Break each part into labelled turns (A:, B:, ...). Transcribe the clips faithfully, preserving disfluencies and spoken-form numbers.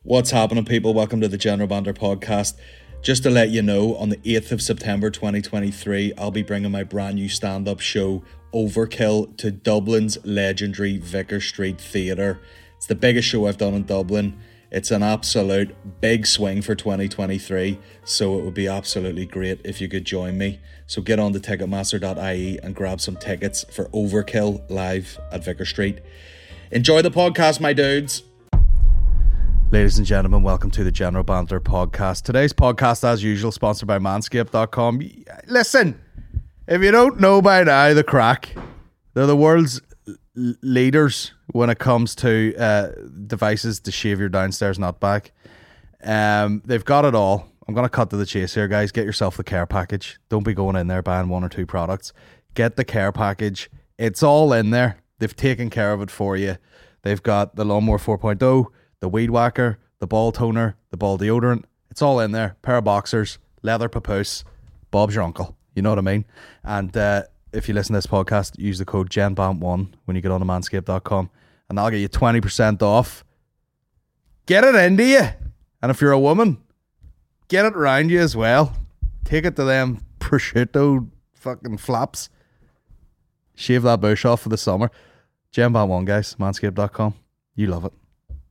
A: What's happening, people? Welcome to the General Banter podcast. Just to let you know, on the eighth of September twenty twenty-three, I'll be bringing my brand new stand-up show, Overkill, to Dublin's legendary Vicar Street Theatre. It's the biggest show I've done in Dublin. It's an absolute big swing for twenty twenty-three, so it would be absolutely great if you could join me. So get on to ticketmaster dot I E and grab some tickets for Overkill live at Vicar Street. Enjoy the podcast, my dudes. Ladies and gentlemen, welcome to the General Banter podcast. Today's podcast, as usual, sponsored by manscaped dot com. Listen, if you don't know by now the crack, they're the world's leaders when it comes to uh, devices to shave your downstairs nut back. Um, they've got it all. I'm going to cut to the chase here, guys. Get yourself the care package. Don't be going in there buying one or two products. Get the care package. It's all in there. They've taken care of it for you. They've got the Lawnmower four point oh, the Weed Whacker, the Ball Toner, the Ball Deodorant. It's all in there. Pair of boxers, leather papoose. Bob's your uncle. You know what I mean? And uh, if you listen to this podcast, use the code Gen Bant one when you get on to manscaped dot com, and that'll get you twenty percent off. Get it into you. And if you're a woman, get it around you as well. Take it to them prosciutto fucking flaps. Shave that bush off for the summer. Gen Bant one, guys. manscaped dot com. You love it.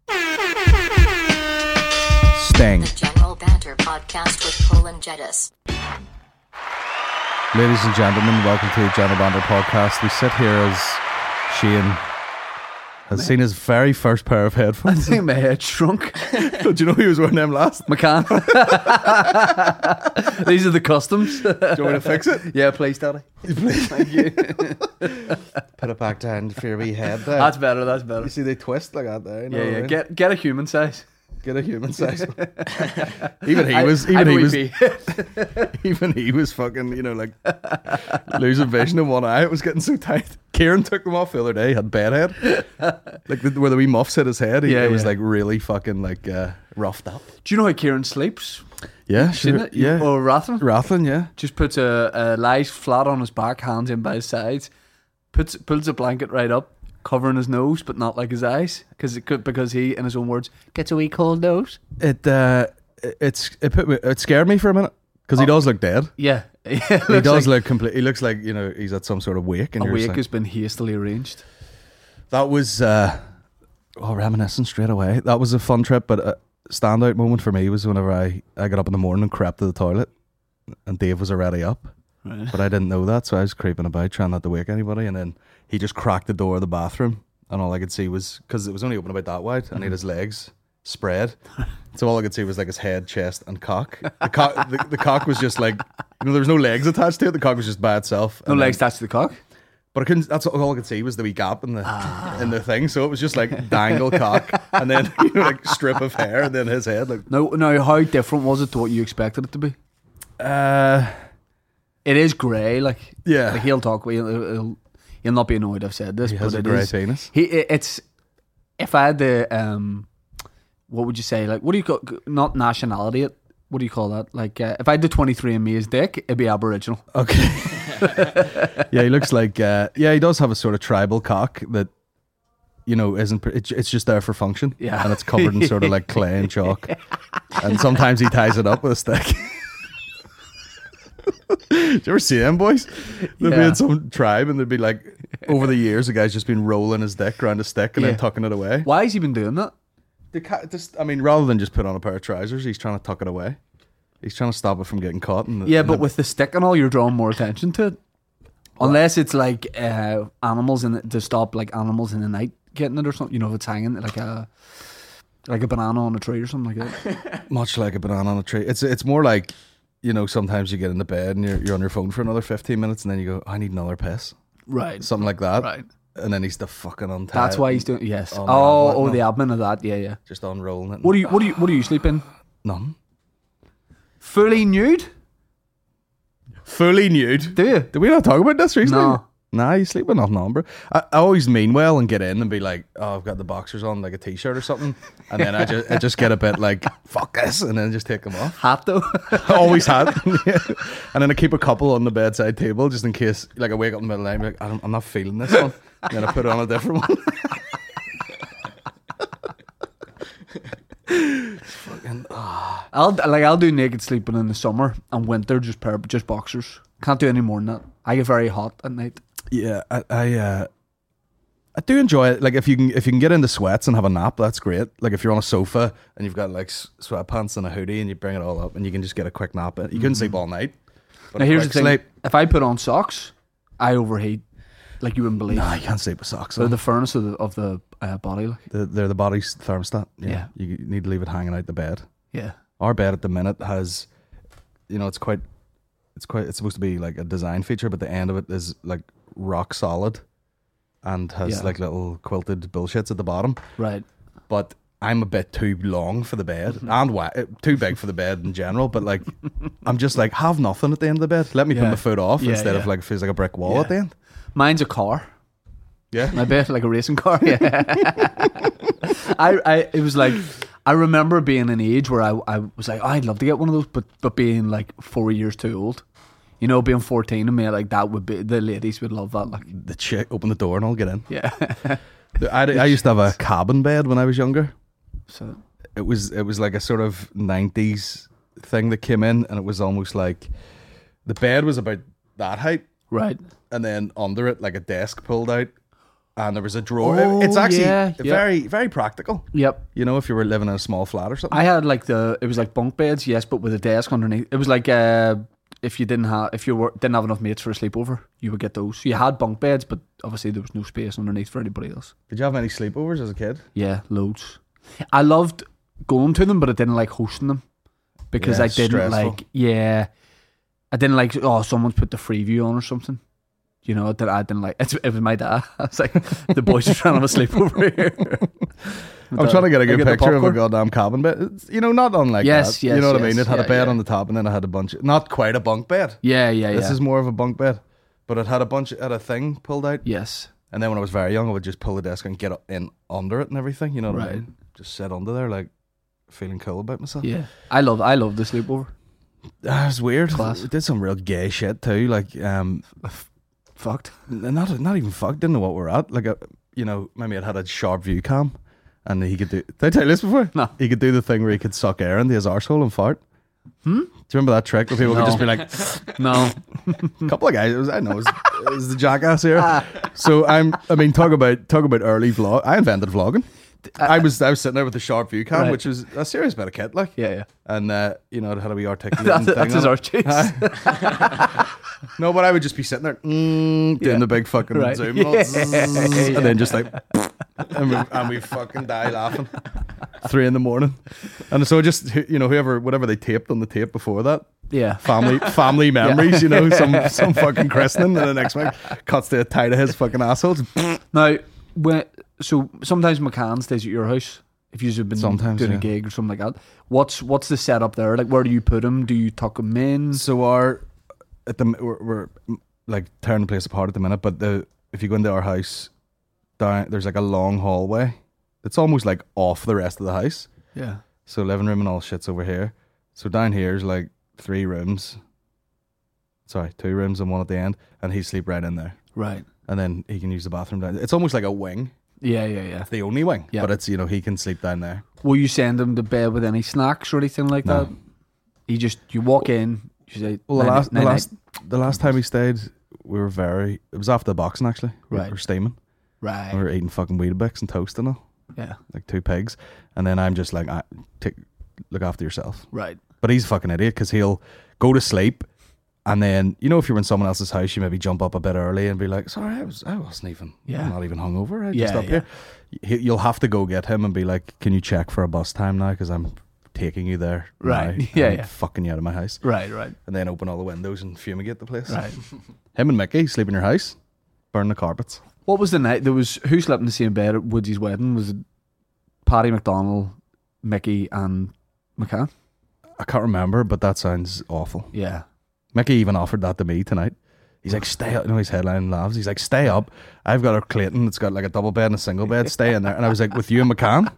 A: Sting.
B: The General Banter podcast with Paul and Jedis.
A: Ladies and gentlemen, welcome to the General Banter podcast. We sit here as Shane has seen his very first pair of headphones.
C: I think my head shrunk.
A: Do you know who was wearing them last?
C: McCann. These are the customs.
A: Do you want me to fix it?
C: Yeah, please, Daddy.
A: Please.
C: Thank you.
A: Put it back down for your wee head there.
C: That's better, that's better.
A: You see they twist like that there. You know
C: yeah,
A: what I
C: yeah.
A: mean?
C: Get get a human size.
A: Get a human size. Even he
C: I-
A: was.
C: I
A: Even he
C: would
A: was.
C: be.
A: Even he was fucking. You know, like losing vision in one eye. It was getting so tight. Kieran took them off the other day. He had bedhead. Like the, where the wee muffs hit his head. He,
C: Yeah,
A: it was
C: yeah.
A: like really fucking like uh, roughed up.
C: Do you know how Kieran sleeps?
A: Yeah,
C: Seen
A: sure.
C: it?
A: Yeah.
C: Or Rathlin?
A: Rathlin, yeah.
C: Just puts a, a lies flat on his back, hands in by his sides, puts pulls a blanket right up, covering his nose, but not like his eyes, because it could because he, in his own words, gets a wee cold nose.
A: It uh, it- it's it put me, it scared me for a minute because he does look dead.
C: Yeah,
A: He
C: he
A: does look complete. He looks like, you know, he's at some sort of wake. And
C: a
A: you're just
C: wake
A: like-
C: has been hastily arranged.
A: That was uh, oh, reminiscing straight away. That was a fun trip, but a standout moment for me was whenever I, I got up in the morning and crept to the toilet, and Dave was already up,
C: Right.
A: but I didn't know that, so I was creeping about trying not to wake anybody, and then he just cracked the door of the bathroom, and all I could see was, because it was only open about that wide, and he had his legs spread, so all I could see was like his head, chest, and cock. The cock, the, the cock was just like, you know, there was no legs attached to it. The cock was just by itself.
C: No
A: and
C: legs
A: then-
C: attached to the cock.
A: But I couldn't. That's all I could see was the wee gap in the in the thing. So it was just like dangle cock, and then you know, like strip of hair, and then his head. Like,
C: No, no. How different was it to what you expected it to be?
A: uh,
C: It is grey, like
A: Yeah.
C: Like he'll talk. He'll, he'll, he'll not be annoyed I've said this,
A: he
C: but
A: has a
C: it
A: grey
C: is-
A: penis.
C: He, it- it's if I had the um, what would you say? Like, what do you call not nationality? It. What do you call that? Like, uh, if I had the twenty-three and me as dick, it'd be Aboriginal.
A: Okay. Yeah, he looks like. Uh, yeah, he does have a sort of tribal cock that, you know, isn't. pr- It's, it's just there for function.
C: Yeah.
A: and it's covered in sort of like clay and chalk, and sometimes he ties it up with a stick. Do you ever see them boys? They'd be
C: Yeah.
A: in some tribe, and they'd be like, over the years, the guy's just been rolling his dick around a stick and
C: Yeah.
A: then tucking it away.
C: Why has he been doing that?
A: The cat just, I mean, rather than just put on a pair of trousers, he's trying to tuck it away. He's trying to stop it from getting caught. In the,
C: Yeah,
A: in
C: but
A: the-
C: with the stick and all, you're drawing more attention to it. Unless it's like uh, animals in it to stop like animals in the night getting it or something. You know, if it's hanging like a like a banana on a tree or something like that.
A: much like a banana on a tree. It's it's more like, you know, sometimes you get into bed and you're you're on your phone for another fifteen minutes, and then you go, I need another piss,
C: Right.
A: something like that.
C: Right.
A: And then he's the fucking untied.
C: That's why he's doing. Yes.
A: Oh,
C: Oh,
A: no,
C: oh,
A: no.
C: the admin of that. Yeah, yeah.
A: just unrolling it.
C: What do you? What do you? What do you sleep in?
A: None.
C: Fully nude?
A: Fully nude.
C: Do you?
A: Did we not talk about this recently?
C: No.
A: Nah, you sleep with nothing on, bro. I, I always mean well and get in and be like, oh, I've got the boxers on, like a t-shirt or something, and then I just I just get a bit like, fuck this, and then just take them off.
C: Hat though.
A: I always had. Yeah. And then I keep a couple on the bedside table just in case, like I wake up in the middle of the night and be like, I'm, I'm not feeling this one, and then I put on a different one.
D: fucking. Oh.
C: I'll like I'll do naked sleeping in the summer and winter just pair just boxers. Can't do any more than that. I get very hot at night.
D: Yeah, I I, uh, I do enjoy it. Like if you can if you can get into sweats and have a nap, that's great. Like if you're on a sofa and you've got like sweatpants and a hoodie and you bring it all up and you can just get a quick nap. You couldn't mm-hmm. sleep all night. But
C: now here's the thing:
D: sleep,
C: if I put on socks, I overheat. Like you wouldn't believe.
D: Nah, you can't sleep with socks.
C: They're the furnace of the of the uh, body. Like.
D: The, they're the body's thermostat. Yeah.
C: yeah,
D: you need to leave it hanging out the bed.
C: Yeah,
D: our bed at the minute has, you know, it's quite, it's quite. It's supposed to be like a design feature, but the end of it is like rock solid, and has yeah. like little quilted bullshits at the bottom.
C: Right.
D: But I'm a bit too long for the bed mm-hmm. and wa- too big for the bed in general. But like, I'm just like have nothing at the end of the bed. Let me yeah. put my foot off yeah, instead yeah. of like feels like a brick wall yeah. at the end.
C: Mine's a car.
D: Yeah,
C: my bed like a racing car. Yeah, I, I, it was like I remember being an age where I, I was like, oh, I'd love to get one of those, but but being like four years too old. You know, being fourteen and me like that would be the ladies would love that. Like
D: the chick, open the door and I'll get in.
C: Yeah,
D: I, I used to have a cabin bed when I was younger.
C: So
D: it was it was like a sort of nineties thing that came in, and it was almost like the bed was about that height.
C: Right.
D: And then under it, like a desk pulled out, and there was a drawer.
C: Oh,
D: it's actually
C: yeah,
D: very,
C: yep.
D: very practical.
C: Yep.
D: You know, if you were living in a small flat or something.
C: I had like the, it was like bunk beds, yes, but with a desk underneath. It was like uh, if you didn't have, if you were didn't have enough mates for a sleepover, you would get those. So you had bunk beds, but obviously there was no space underneath for anybody else.
D: Did you have any sleepovers as a kid?
C: Yeah, loads. I loved going to them, but I didn't like hosting them because
D: yeah,
C: I didn't
D: stressful.
C: like. Yeah, I didn't like. Oh, someone's put the Freeview on or something. You know, that I didn't like. It, it was my dad. I was like, the boys are trying to have a sleep over here.
D: I'm the, trying to get a good picture of a goddamn cabin bed. It's, you know, not unlike
C: yes,
D: that.
C: Yes,
D: you know what
C: yes,
D: I mean? It had
C: yeah,
D: a bed
C: yeah.
D: on the top, and then it had a bunch. Of, not quite a bunk bed.
C: Yeah, yeah,
D: This
C: yeah.
D: is more of a bunk bed, but it had a bunch. It had a thing pulled out.
C: Yes.
D: And then when I was very young, I would just pull the desk and get in under it and everything. You know what
C: right.
D: I mean? Just sit under there, like feeling cool about myself.
C: Yeah, I love. I love the sleepover.
D: That was weird.
C: Class.
D: We did some real gay shit too. Like, um.
C: Fucked.
D: Not not even fucked. Didn't know what we're at. Like, a, you know, my mate had a sharp view cam, and he could do. Did I tell you this before?
C: No.
D: He could do the thing where he could suck air into his arsehole and fart.
C: Hmm.
D: Do you remember that trick where people
C: no.
D: could just be like,
C: "No."
D: A couple of guys. It was, I know. It was, it was the jackass here. So I'm. I mean, talk about talk about early vlog. I invented vlogging. Uh, I was I was sitting there with the sharp view cam, right. which was a serious bit of kit, like
C: yeah, yeah.
D: And uh, you know, it had a wee articulate
C: that's,
D: thing.
C: That's his arches.
D: No, but I would just be sitting there mm, doing
C: yeah.
D: the big fucking
C: right.
D: zoom,
C: yeah.
D: and, yeah. and then just like, and we, and we fucking die laughing. Three in the morning, and so just you know whoever whatever they taped on the tape before that.
C: Yeah,
D: family family memories, yeah. you know, some some fucking christening, and the next one cuts to a tie to his fucking assholes.
C: Now, when so sometimes McCann stays at your house if you've been
D: sometimes,
C: doing
D: yeah.
C: a gig or something like that. What's what's the setup there? Like, where do you put him? Do you tuck him in?
D: So our at the we're, we're like tearing the place apart at the minute, but the if you go into our house, down there's like a long hallway. It's almost like off the rest of the house.
C: Yeah.
D: So living room and all shit's over here. So down here's like three rooms. Sorry, two rooms and one at the end, and he sleep right in there.
C: Right.
D: And then he can use the bathroom down. It's almost like a wing.
C: Yeah, yeah, yeah.
D: It's the only wing,
C: yeah.
D: but it's you know he can sleep down there.
C: Will you send him to bed with any snacks or anything like
D: no.
C: that? You just you walk in. You say,
D: well, the
C: nine,
D: last
C: nine,
D: the last
C: nine.
D: the last time we stayed, we were very. It was after the boxing actually.
C: Right.
D: We were steaming.
C: Right.
D: We were eating fucking Weetabix and toast and all.
C: Yeah.
D: Like two pigs, and then I'm just like, I, take look after yourself.
C: Right.
D: But he's a fucking idiot because he'll go to sleep. And then, you know, if you're in someone else's house, you maybe jump up a bit early and be like, sorry, I, was, I wasn't even,
C: yeah.
D: I'm not even hungover. I
C: yeah,
D: just up
C: yeah.
D: here. He, you'll have to go get him and be like, can you check for a bus time now? Because I'm taking you there.
C: Right.
D: Now.
C: Yeah,
D: I'm
C: yeah.
D: fucking you out of my house.
C: Right, right.
D: And then open all the windows and fumigate the place.
C: Right.
D: Him and Mickey sleep in your house, burn the carpets.
C: What was the night? There was, who slept in the same bed at Woodsy's wedding? Was it Paddy McDonnell, Mickey, and McCann?
D: I can't remember, but that sounds awful.
C: Yeah.
D: Mickey even offered that to me tonight. He's like, stay up. You know, his headline laughs. He's like, stay up. I've got a Clayton that's got like a double bed and a single bed. Stay in there. And I was like, with you and McCann?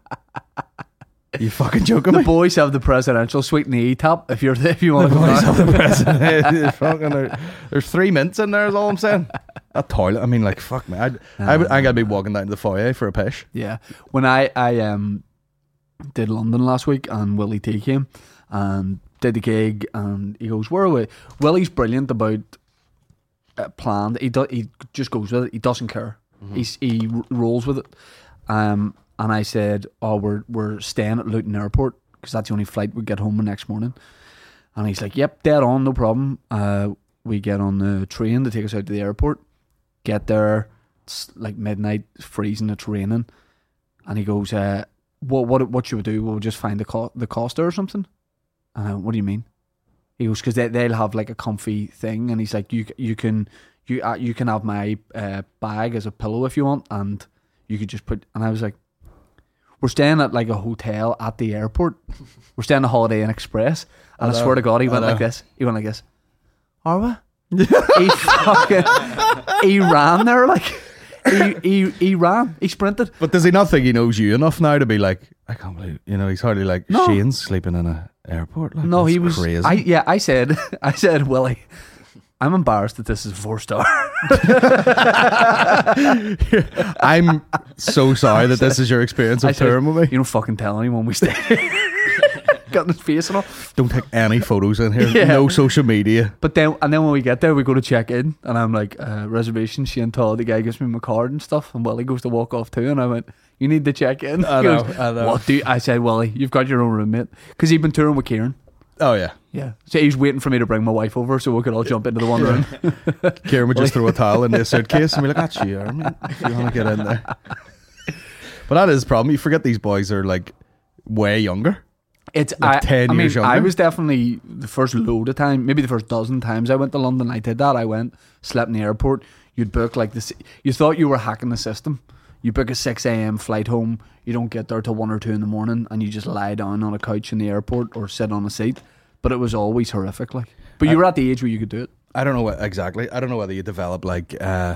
D: Are you fucking joking
C: the
D: me?
C: The boys have the presidential suite in the E-top if you're if you want
D: the
C: to go
D: boys
C: down.
D: have the president. fucking, there, there's three mints in there is all I'm saying. A toilet. I mean, like, fuck me. I'd, uh, I would, I'm going to be walking down to the foyer for a pish.
C: Yeah. When I, I um, did London last week, and Willie T came and did the gig, and he goes, "Where are we?" Willie's brilliant about uh, planned. He do, he just goes with it. He doesn't care. Mm-hmm. He's, he r- rolls with it. Um, and I said, "Oh, we're we're staying at Luton Airport because that's the only flight we get home the next morning." And he's like, "Yep, dead on, no problem." Uh, we get on the train to take us out to the airport. Get there, it's like midnight, it's freezing, it's raining, and he goes, uh, "What what what should we do? We'll just find the co- the Costa or something." And I went, "What do you mean?" He goes, "Because they they'll have like a comfy thing," and he's like, "You you can you uh, you can have my uh, bag as a pillow if you want, and you could just put." And I was like, "We're staying at like a hotel at the airport. We're staying at Holiday Inn Express." And I, I swear to God, he went like this. He went like this. "Are we?" he fucking he ran there like he, he he ran he sprinted.
D: But does he not think he knows you enough now to be like, I can't believe, you know, he's hardly like,
C: no.
D: Shane's sleeping in a airport. Like,
C: no,
D: that's
C: he was
D: crazy.
C: I yeah I said I said Willie, I'm embarrassed that this is four star.
D: I'm so sorry that this is your experience of touring with me.
C: You don't fucking tell anyone we stay. Got in his face and all.
D: Don't take any photos in here.
C: Yeah.
D: No social media.
C: But then, and then when we get there, we go to check in, and I'm like, uh, reservation. Shane Todd, the guy gives me my card and stuff, and Willie goes to walk off too, and I went, "You need to check in."
D: I
C: He
D: know,
C: goes,
D: I know.
C: What do you? I said, "Willie, you've got your own roommate," because he'd been touring with Kieran.
D: Oh yeah.
C: Yeah, so he's waiting for me to bring my wife over so we could all jump into the one room.
D: Kieran would just throw a towel in the suitcase and be like, "That's you, I mean, if you want to get in there." But that is the problem. You forget these boys are like way younger.
C: It's
D: Like
C: I,
D: ten
C: I mean,
D: years younger.
C: I was definitely the first load of time, maybe the first dozen times I went to London. I did that. I went, slept in the airport. You'd book like this. You thought you were hacking the system. You book a six a.m. flight home. You don't get there till one or two in the morning, and you just lie down on a couch in the airport or sit on a seat. But it was always horrific. Like, but you
D: I,
C: were at the age where you could do it.
D: I don't know what exactly. I don't know whether you develop like uh,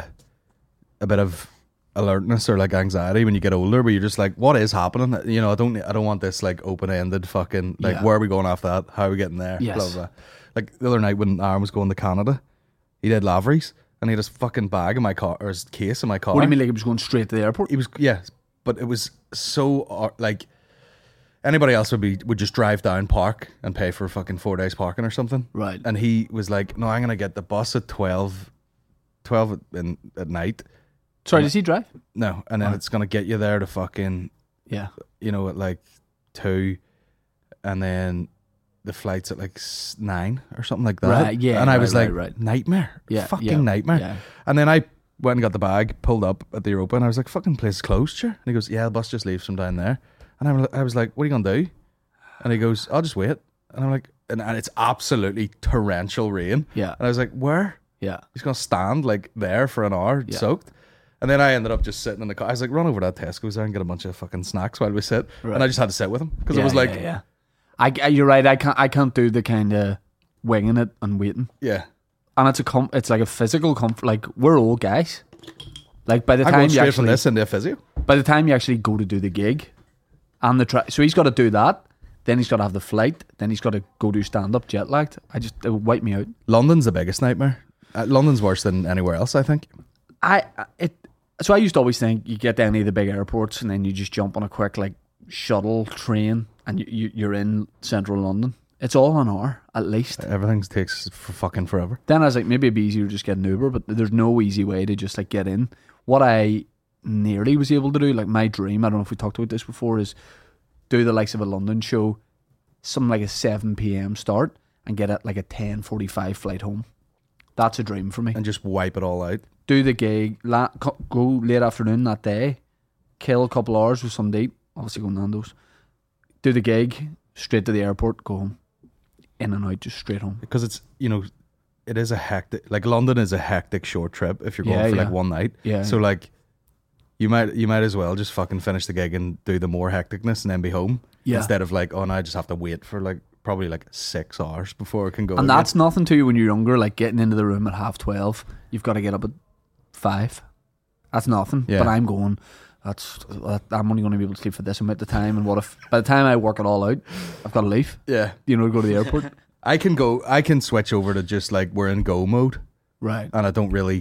D: a bit of alertness or like anxiety when you get older, but you're just like, what is happening? You know, I don't I don't want this like open-ended fucking like,
C: Yeah.
D: where are we going after that? How are we getting there?
C: Yes.
D: Blah, blah, blah. Like the other night when Aaron was going to Canada, he did Lavery's and he had his fucking bag in my car, or his case in my car.
C: What do you mean, like it was going straight to the airport?
D: He was, yeah, but it was so uh, like anybody else would be would just drive down, park, and pay for fucking four days parking or something.
C: Right.
D: And he was like, "No, I'm gonna get the bus at twelve, twelve in, at night.
C: Sorry, does he drive?
D: No, and then
C: Right.
D: it's gonna get you there to fucking,
C: Yeah.
D: you know, at like two, and then the flight's at like s- nine or something like that.
C: Right, yeah,
D: And I
C: right,
D: was like,
C: right, right.
D: nightmare,
C: Yeah,
D: fucking
C: yeah,
D: nightmare.
C: yeah.
D: And then I went and got the bag, pulled up at the Europa, and I was like, fucking place is closed, sure. And he goes, yeah, the bus just leaves from down there. And I'm, I was like, what are you gonna do? And he goes, I'll just wait. And I'm like, and, and it's absolutely torrential rain.
C: Yeah.
D: And I was like, where?
C: Yeah.
D: He's gonna stand like there for an hour,
C: Yeah.
D: soaked. And then I ended up just sitting in the car. I was like, run over to that Tesco's there and get a bunch of fucking snacks while we sit.
C: Right.
D: And I just had to sit with him because
C: Yeah,
D: it was like,
C: yeah, yeah. I, I- you're right. I can't. I can't do the kind of winging it and waiting.
D: yeah.
C: And it's a com- It's like a physical comfort. Like we're old guys. Like by the
D: I'm
C: time
D: going
C: you
D: straight
C: actually,
D: from this into a physio.
C: by the time you actually go to do the gig, and the tra- so he's got to do that. Then he's got to have the flight. Then he's got to go do stand up jet lagged. I just it would wipe me out.
D: London's the biggest nightmare. Uh, London's worse than anywhere else, I think.
C: I I- it. So I used to always think you get to any of the big airports and then you just jump on a quick like shuttle train and you, you you're in central London. It's all an hour at least.
D: Everything takes for fucking forever.
C: Then I was like, maybe it'd be easier to just get an Uber, but there's no easy way to just like get in. What I nearly was able to do, like my dream, I don't know if we talked about this before, is do the likes of a London show, something like a seven p.m. start and get at like a ten forty-five flight home. That's a dream for me.
D: And just wipe it all out.
C: Do the gig, la- co- go late afternoon that day, kill a couple hours with some date, obviously go Nando's, do the gig, straight to the airport, go home. In and out, just straight home.
D: Because it's, you know, it is a hectic, like London is a hectic short trip if you're going
C: Yeah,
D: for
C: yeah.
D: like one night.
C: Yeah.
D: So like, you might you might as well just fucking finish the gig and do the more hecticness and then be home.
C: Yeah.
D: Instead of like, oh, now I just have to wait for like probably like six hours before I can go.
C: And
D: again.
C: that's nothing to you when you're younger, like getting into the room at half twelve, you've got to get up at five. That's nothing.
D: Yeah.
C: But I'm going, that's that, I'm only going to be able to sleep for this amount of time. And what if, by the time I work it all out, I've got to leave,
D: yeah.
C: you know, to go to the airport.
D: I can go. I can switch over to just like we're in go mode,
C: Right.
D: and I don't really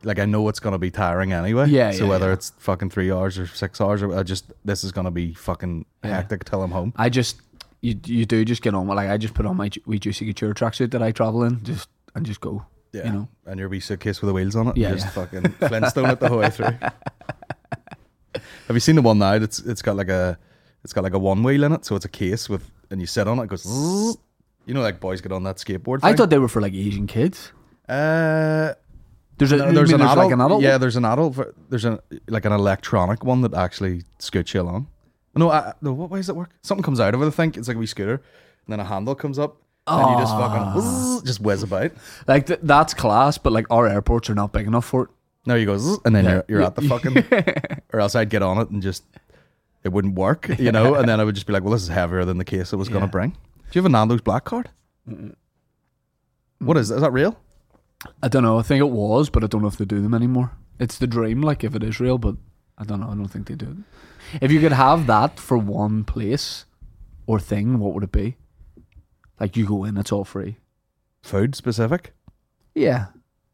D: like I know it's gonna be tiring anyway.
C: Yeah,
D: So
C: yeah,
D: whether
C: yeah.
D: it's fucking three hours or six hours, or I just this is gonna be fucking hectic till I'm home.
C: I just you you do just get on with like I just put on my ju- wee Juicy Couture tracksuit that I travel in, just and just go.
D: Yeah,
C: You know.
D: and your wee suitcase with the wheels on it.
C: Yeah,
D: and just
C: yeah.
D: fucking Flintstone it the whole way through. Have you seen the one now? It's it's got like a it's got like a one wheel in it, so it's a case with and you sit on it, it goes. Zzz. You know, like boys get on that skateboard.
C: I
D: thing?
C: thought they were for like Asian kids.
D: Uh,
C: There's a
D: no,
C: you
D: there's
C: mean
D: an
C: there's
D: adult.
C: like an adult.
D: Yeah,
C: one?
D: there's an adult. ver- There's an like an electronic one that actually scoots you along. No, I, no. What way does it work? Something comes out of it. I think it's like a wee scooter, and then a handle comes up, and you just fucking zzz, just whiz about.
C: Like th- that's class, but like our airports are not big enough for it.
D: No, you go, zzz, and then
C: Yeah.
D: you're you're at the fucking. Or else I'd get on it and just it wouldn't work, you know. And then I would just be like, well, this is heavier than the case it was going
C: Yeah.
D: to bring. Do you have a Nando's black card? What is is that real?
C: I don't know. I think it was, but I don't know if they do them anymore. It's the dream, like if it is real, but I don't know. I don't think they do it. If you could have that for one place or thing, what would it be? Like you go in, it's all free.
D: Food specific?
C: Yeah.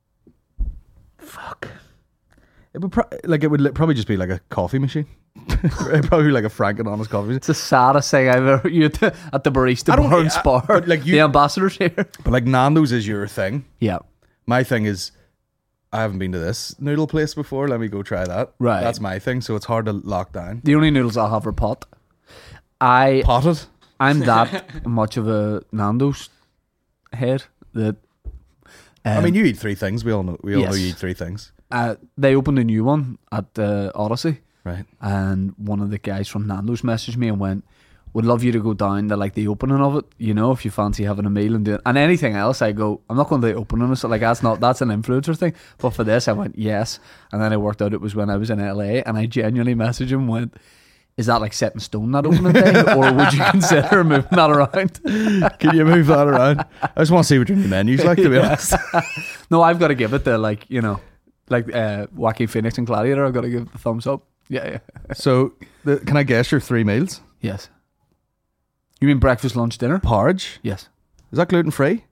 D: Fuck. It would pro- like it would li- probably just be like a coffee machine. It'd probably be like a Frank and Honest coffee machine.
C: It's the saddest thing I've ever you at the, at the barista
D: I don't-
C: bar and
D: I-
C: spar.
D: but, like, you-
C: the ambassadors here.
D: But like Nando's is your thing.
C: Yeah.
D: My thing is, I haven't been to this noodle place before. Let me go try that.
C: Right.
D: That's my thing. So it's hard to lock down.
C: The only noodles I'll have are pot. I
D: Potted.
C: I'm that much of a Nando's head that um,
D: I mean, you eat three things. We all know. We all know
C: yes.
D: you eat three things,
C: uh, they opened a new one at uh, Odyssey,
D: right?
C: and one of the guys from Nando's messaged me and went, would love you to go down to like the opening of it, you know, if you fancy having a meal and doing and anything else. I go, I'm not going to the opening, so like that's not that's an influencer thing. But for this, I went yes, and then I worked out it was when I was in L A, and I genuinely messaged him and went, is that like set in stone that opening day, or would you consider moving that around?
D: Can you move that around? I just want to see what your new menu's like. To be honest,
C: No, I've got to give it the like you know, like uh, Wacky Phoenix and Gladiator. I've got to give it the thumbs up. Yeah, yeah.
D: so the, can I guess your three meals?
C: Yes. You mean breakfast, lunch, dinner?
D: Porridge.
C: Yes.
D: Is that gluten free?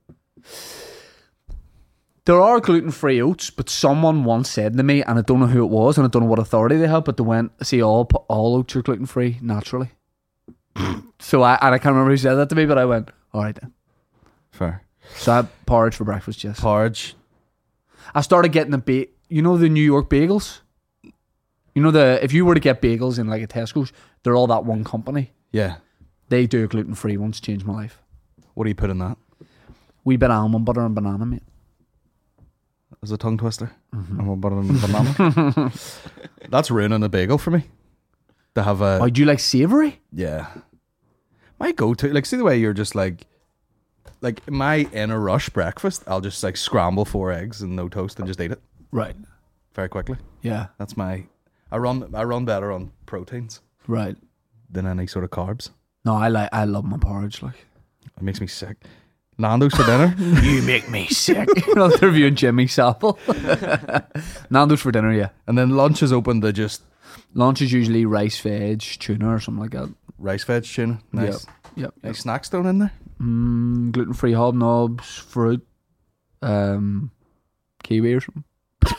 C: There are gluten-free oats, but someone once said to me, and I don't know who it was, and I don't know what authority they have, but they went, see, all all oats are gluten-free naturally. So I and I can't remember who said that to me, but I went, all right then.
D: Fair.
C: So I had porridge for breakfast, yes.
D: Porridge.
C: I started getting the ba- you know the New York bagels? You know the if you were to get bagels in like a Tesco's, they're all that one company.
D: Yeah.
C: They do gluten-free ones, changed my life.
D: What do you put in that?
C: Wee bit of almond butter and banana, mate.
D: As a tongue twister.
C: Mm-hmm.
D: I'm about a banana. That's ruining a bagel for me. To have a
C: Oh, do you like savoury?
D: yeah. My go-to, like, see the way you're just like, like my in a rush breakfast. I'll just like scramble four eggs and no toast and just eat it
C: Right.
D: very quickly.
C: Yeah.
D: That's my. I run. I run better on proteins
C: Right.
D: than any sort of carbs.
C: No, I like I love my porridge, like.
D: It makes me sick. Nando's for dinner.
C: You make me sick. I'll interview Jimmy Savile. Nando's for dinner, yeah.
D: And then lunch is open to just
C: Lunch is usually rice, veg, tuna, or something like that.
D: rice, veg, tuna. Nice.
C: Yep. Yep.
D: Any snacks thrown in there?
C: Mm, gluten-free hobnobs, fruit, um, kiwi or something.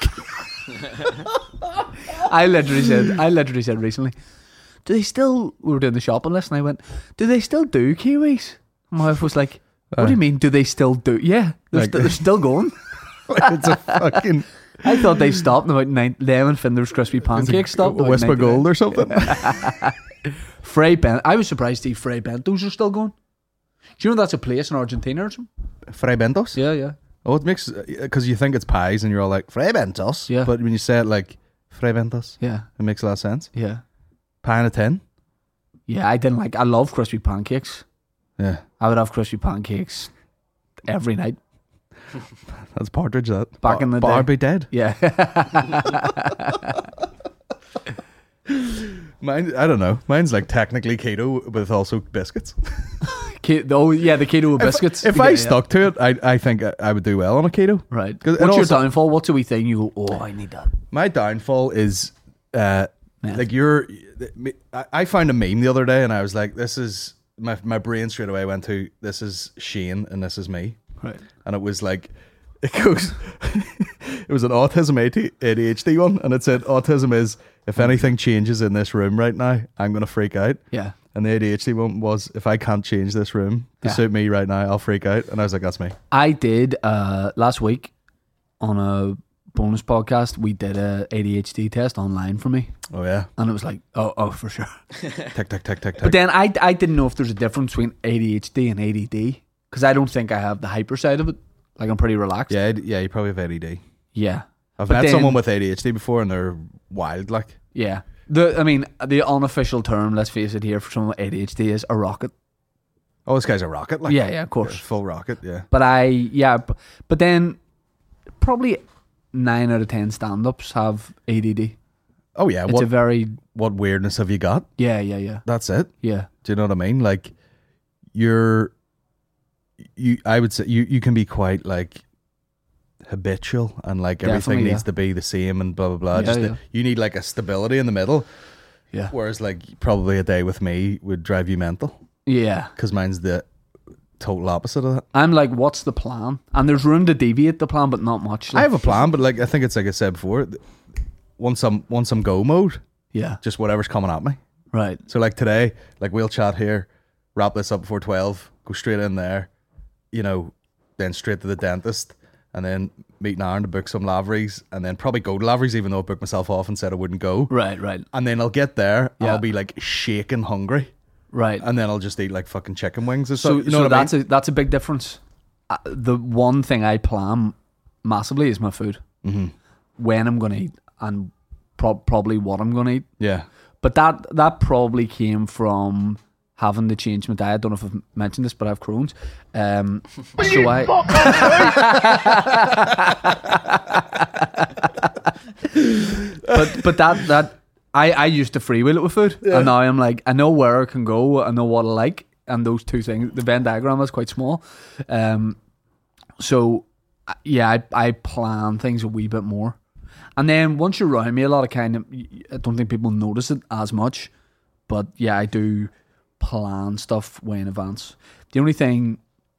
C: I literally said, I literally said recently, do they still? We were doing the shopping list, and I went, do they still do kiwis? My wife was like, what do you mean? Do they still do? Yeah, they're,
D: Like-
C: st- they're still going.
D: Like it's a fucking
C: I thought they stopped in about nine. Them and Finder's crispy pancakes stopped. in about
D: Whisper
C: ninety-nine.
D: Gold or something.
C: Frey Bent. I was surprised the Frey Bentos are still going. Do you know that's a place in Argentina or something?
D: Fray Bentos.
C: Yeah, yeah.
D: Oh, it makes because you think it's pies and you're all like Fray Bentos.
C: Yeah.
D: But when you say it like Fray Bentos,
C: Yeah,
D: it makes a lot of sense.
C: yeah.
D: Pie in a tin.
C: Yeah, I didn't like, I love crispy pancakes.
D: Yeah,
C: I would have crispy pancakes every night.
D: that's Partridge. That
C: Back in the day.
D: Barbie dead.
C: Yeah.
D: Mine, I don't know. Mine's like technically keto, but also biscuits.
C: Ke- oh, yeah, the keto with biscuits.
D: If
C: Yeah,
D: I
C: yeah.
D: stuck to it, I I think I, I would do well on a keto.
C: Right.
D: 'Cause
C: What's
D: it
C: your
D: also-
C: downfall? What's a wee thing you go, oh, I need that?
D: My downfall is, uh,
C: Meth.
D: like you're. I, I found a meme the other day, and I was like, "This is my my brain straight away went to this is Shane and this is me."
C: Right.
D: And it was like it goes. It was an autism A D H D one, and it said autism is if anything changes in this room right now, I'm gonna freak out.
C: Yeah.
D: And the A D H D one was if I can't change this room to
C: Yeah.
D: suit me right now, I'll freak out. And I was like, that's me.
C: I did uh, last week on a bonus podcast. We did a A D H D test online for me,
D: Oh yeah,
C: and it was like, oh, oh, for sure.
D: tick tick tick tick tick.
C: But then I, I didn't know if there's a difference between A D H D and A D D because I don't think I have the hyper side of it. Like I'm pretty relaxed.
D: Yeah, yeah, you probably have A D D.
C: Yeah.
D: I've
C: But
D: met
C: then-
D: someone with A D H D before, and they're wild. Like,
C: Yeah. The I mean, the unofficial term, let's face it, here for someone with A D H D is a rocket.
D: oh, this guy's a rocket. Like,
C: Yeah, yeah, of course.
D: full rocket. Yeah.
C: But I, yeah, b- but then probably nine out of ten stand-ups have A D D.
D: Oh yeah.
C: It's
D: What
C: a very,
D: what weirdness have you got?
C: yeah, yeah, yeah,
D: That's it.
C: yeah.
D: Do you know what I mean? Like, you're, you. I would say you. You can be quite like habitual, and like everything
C: Definitely,
D: needs
C: yeah.
D: to be the same, and blah blah blah.
C: Yeah,
D: Just
C: yeah.
D: the- you need like a stability in the middle.
C: Yeah.
D: Whereas like probably a day with me would drive you mental
C: Yeah.
D: because mine's the total opposite of that.
C: I'm like, what's the plan? And there's room to deviate the plan, but not much.
D: I
C: Like,
D: have a plan, but like I think it's like I said before. th- Once I'm once I'm go mode,
C: yeah,
D: just whatever's coming at me.
C: right.
D: So like today, like we'll chat here, wrap this up before twelve, go straight in there, you know, then straight to the dentist, and then meet Aaron to book some Laveries, and then probably go to Laveries even though I booked myself off and said I wouldn't go.
C: Right, right,
D: And then I'll get there,
C: Yeah.
D: I'll be like shaking hungry,
C: right.
D: and then I'll just eat like fucking chicken wings or
C: So,
D: something. You know
C: so
D: what I mean?
C: that's a that's a big difference. Uh, the one thing I plan massively is my food.
D: Mm-hmm.
C: When I'm going to eat and pro- probably what I'm going to eat.
D: Yeah.
C: But that that probably came from having to change my diet. I don't know if I've mentioned this, but I have Crohn's. Um, so I. but but that that I, I used to freewheel it with food, and now I'm like I know where I can go, I know what I like, and those two things. The Venn diagram is quite small, um. So uh, yeah, I I plan things a wee bit more. And then once you're around me, a lot of kind of, I don't think people notice it as much, but yeah, I do plan stuff way in advance. The only thing,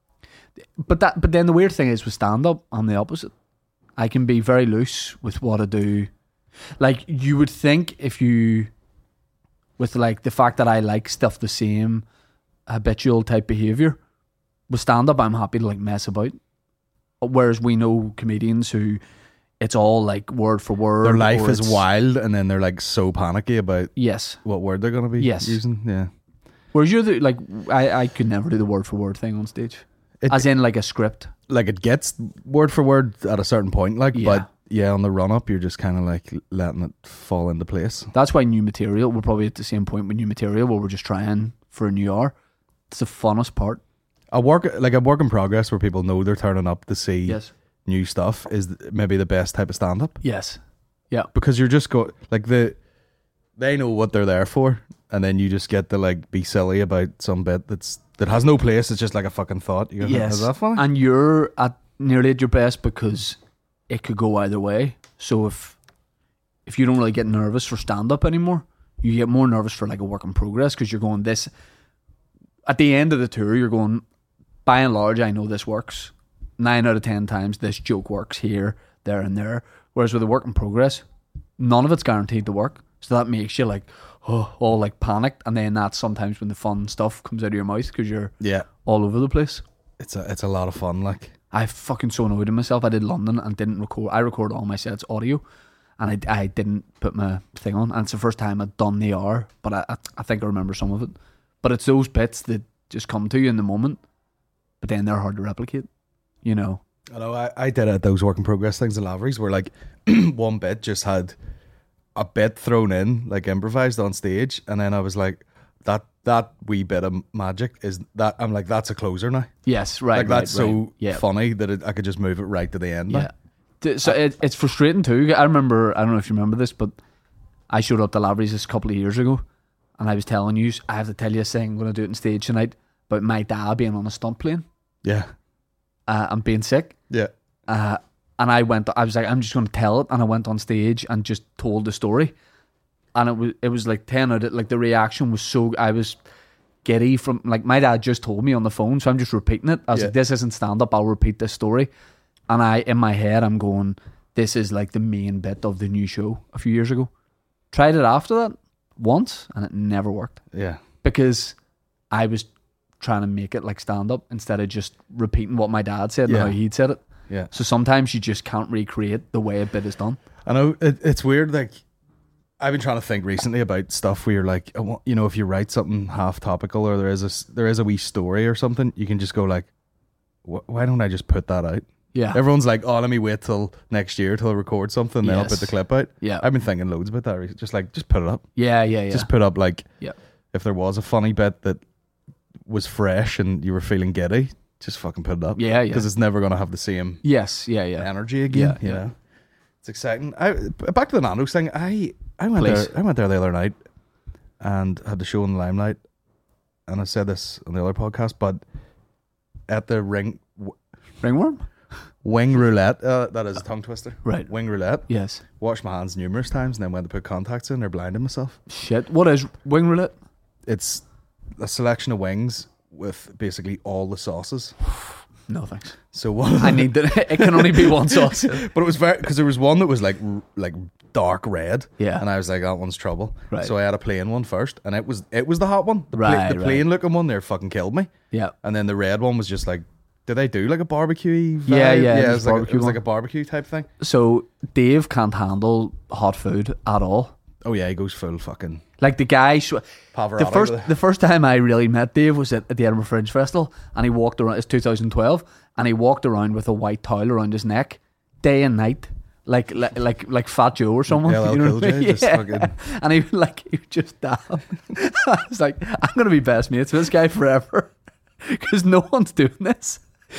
C: but that, but then the weird thing is with stand up, I'm the opposite. I can be very loose with what I do. Like you would think if you, with like the fact that I like stuff the same, habitual type behavior, with stand up, I'm happy to like mess about. Whereas we know comedians who, it's all like word for word.
D: Their life
C: or
D: is
C: it's-
D: wild, and then they're like so panicky about
C: Yes.
D: what word they're going to be
C: Yes.
D: using. Yeah.
C: Whereas you're the, like, I, I could never do the word for word thing on stage.
D: It-
C: As in like a script.
D: Like it gets word for word at a certain point, like,
C: Yeah.
D: but yeah, on the run up, you're just kind of like letting it fall into place.
C: That's why new material, we're probably at the same point with new material where we're just trying for a new hour. It's the funnest part.
D: A work like a work in progress where people know they're turning up to see
C: Yes.
D: new stuff is maybe the best type of stand up
C: Yes. Yeah.
D: because you're just go like the they know what they're there for, and then you just get to like be silly about some bit that's that has no place. It's just like a fucking thought. You go,
C: Yes.
D: is that funny?
C: And you're at nearly at your best because it could go either way. So if if you don't really get nervous for stand up anymore, you get more nervous for like a work in progress because you're going this at the end of the tour, you're going, by and large, I know this works. Nine out of ten times this joke works here, there and there. Whereas with a work in progress, none of it's guaranteed to work. So that makes you like oh, all like panicked, and then that's sometimes when the fun stuff comes out of your mouth because you're
D: Yeah,
C: all over the place.
D: it's a it's a lot of fun. Like
C: I fucking so annoyed at myself. I did London and didn't record. I recorded all my sets audio, and I, I didn't put my thing on. And it's the first time I'd done the hour, but I, I I think I remember some of it. But it's those bits that just come to you in the moment, but then they're hard to replicate. You know.
D: I know I, I did it at those work in progress things in Laveries where like one bit just had a bit thrown in, like improvised on stage, and then I was like, that that wee bit of magic is that I'm like, that's a closer now.
C: Yes. Right.
D: Like
C: right,
D: that's
C: right.
D: so
C: yeah.
D: funny that it, I could just move it right to the end. now.
C: Yeah. Th- So it, it's frustrating too. I remember. I don't know if you remember this, but I showed up to Laveries this a couple of years ago, and I was telling you, I have to tell you a thing. I'm going to do it on stage tonight about my dad being on a stunt plane
D: yeah,
C: uh, and being sick.
D: yeah.
C: Uh, and I went, I was like, I'm just going to tell it. And I went on stage and just told the story. And it was, it was like ten out of, like the reaction was so, I was giddy from, like my dad just told me on the phone. So I'm just repeating it. I was
D: Yeah.
C: like, this isn't stand up. I'll repeat this story. And I, in my head, I'm going, this is like the main bit of the new show a few years ago. Tried it after that once, and it never worked.
D: Yeah.
C: Because I was trying to make it like stand-up instead of just repeating what my dad said
D: Yeah.
C: and how he'd said it.
D: Yeah.
C: So sometimes you just can't recreate the way a bit is done.
D: I know it, it's weird. Like, I've been trying to think recently about stuff where you're like, I want, you know, if you write something half topical or there is a s- there is a wee story or something, you can just go like, "Wh- why don't I just put that out?
C: Yeah.
D: Everyone's like, oh, let me wait till next year till I record something, then I'll
C: Yes.
D: put the clip out.
C: Yeah.
D: I've been thinking loads about that. recently. Just like, just put it up.
C: Yeah, yeah, yeah.
D: Just put up like,
C: yeah.
D: if there was a funny bit that was fresh and you were feeling giddy, just fucking put it up.
C: Yeah, yeah.
D: Because it's never going to have the same
C: Yes, yeah, yeah.
D: energy again.
C: Yeah,
D: you
C: yeah.
D: know, it's exciting. I back to the Nando's thing. I I went
C: Please.
D: there. I went there the other night and had the show in the Limelight. And I said this on the other podcast, but at the ring w-
C: Ringworm?
D: wing roulette, uh, that is a tongue twister.
C: Right.
D: Wing roulette.
C: Yes.
D: Washed my hands numerous times and then went to put contacts in. They're blinding myself.
C: Shit. What is wing roulette?
D: It's a selection of wings with basically all the sauces.
C: No thanks.
D: So what?
C: I need that. It can only be one sauce.
D: But it was very because there was one that was like r- like dark red.
C: Yeah.
D: And I was like, that one's trouble.
C: Right.
D: So I had a plain one first, and it was it was the hot one. The, pla-
C: Right,
D: the
C: right.
D: plain looking one there fucking killed me.
C: Yeah.
D: And then the red one was just like, did they do like a barbecue? Vibe?
C: Yeah, yeah,
D: It
C: there's
D: was, like, a, it
C: barbecue
D: was like
C: one.
D: a barbecue type thing.
C: So Dave can't handle hot food at all.
D: Oh yeah, he goes full fucking
C: Like the guy, sh- the
D: Pavarotti
C: first
D: with it.
C: the first time I really met Dave was at, at the Edinburgh Fringe Festival, and he walked around. It's two thousand twelve, and he walked around with a white towel around his neck, day and night, like like like, like Fat Joe or someone.
D: L L
C: you know
D: Cool
C: what I mean?
D: J, just fucking-
C: And he like he would just damn. I was like, I'm gonna be best mates with this guy forever because no one's doing this.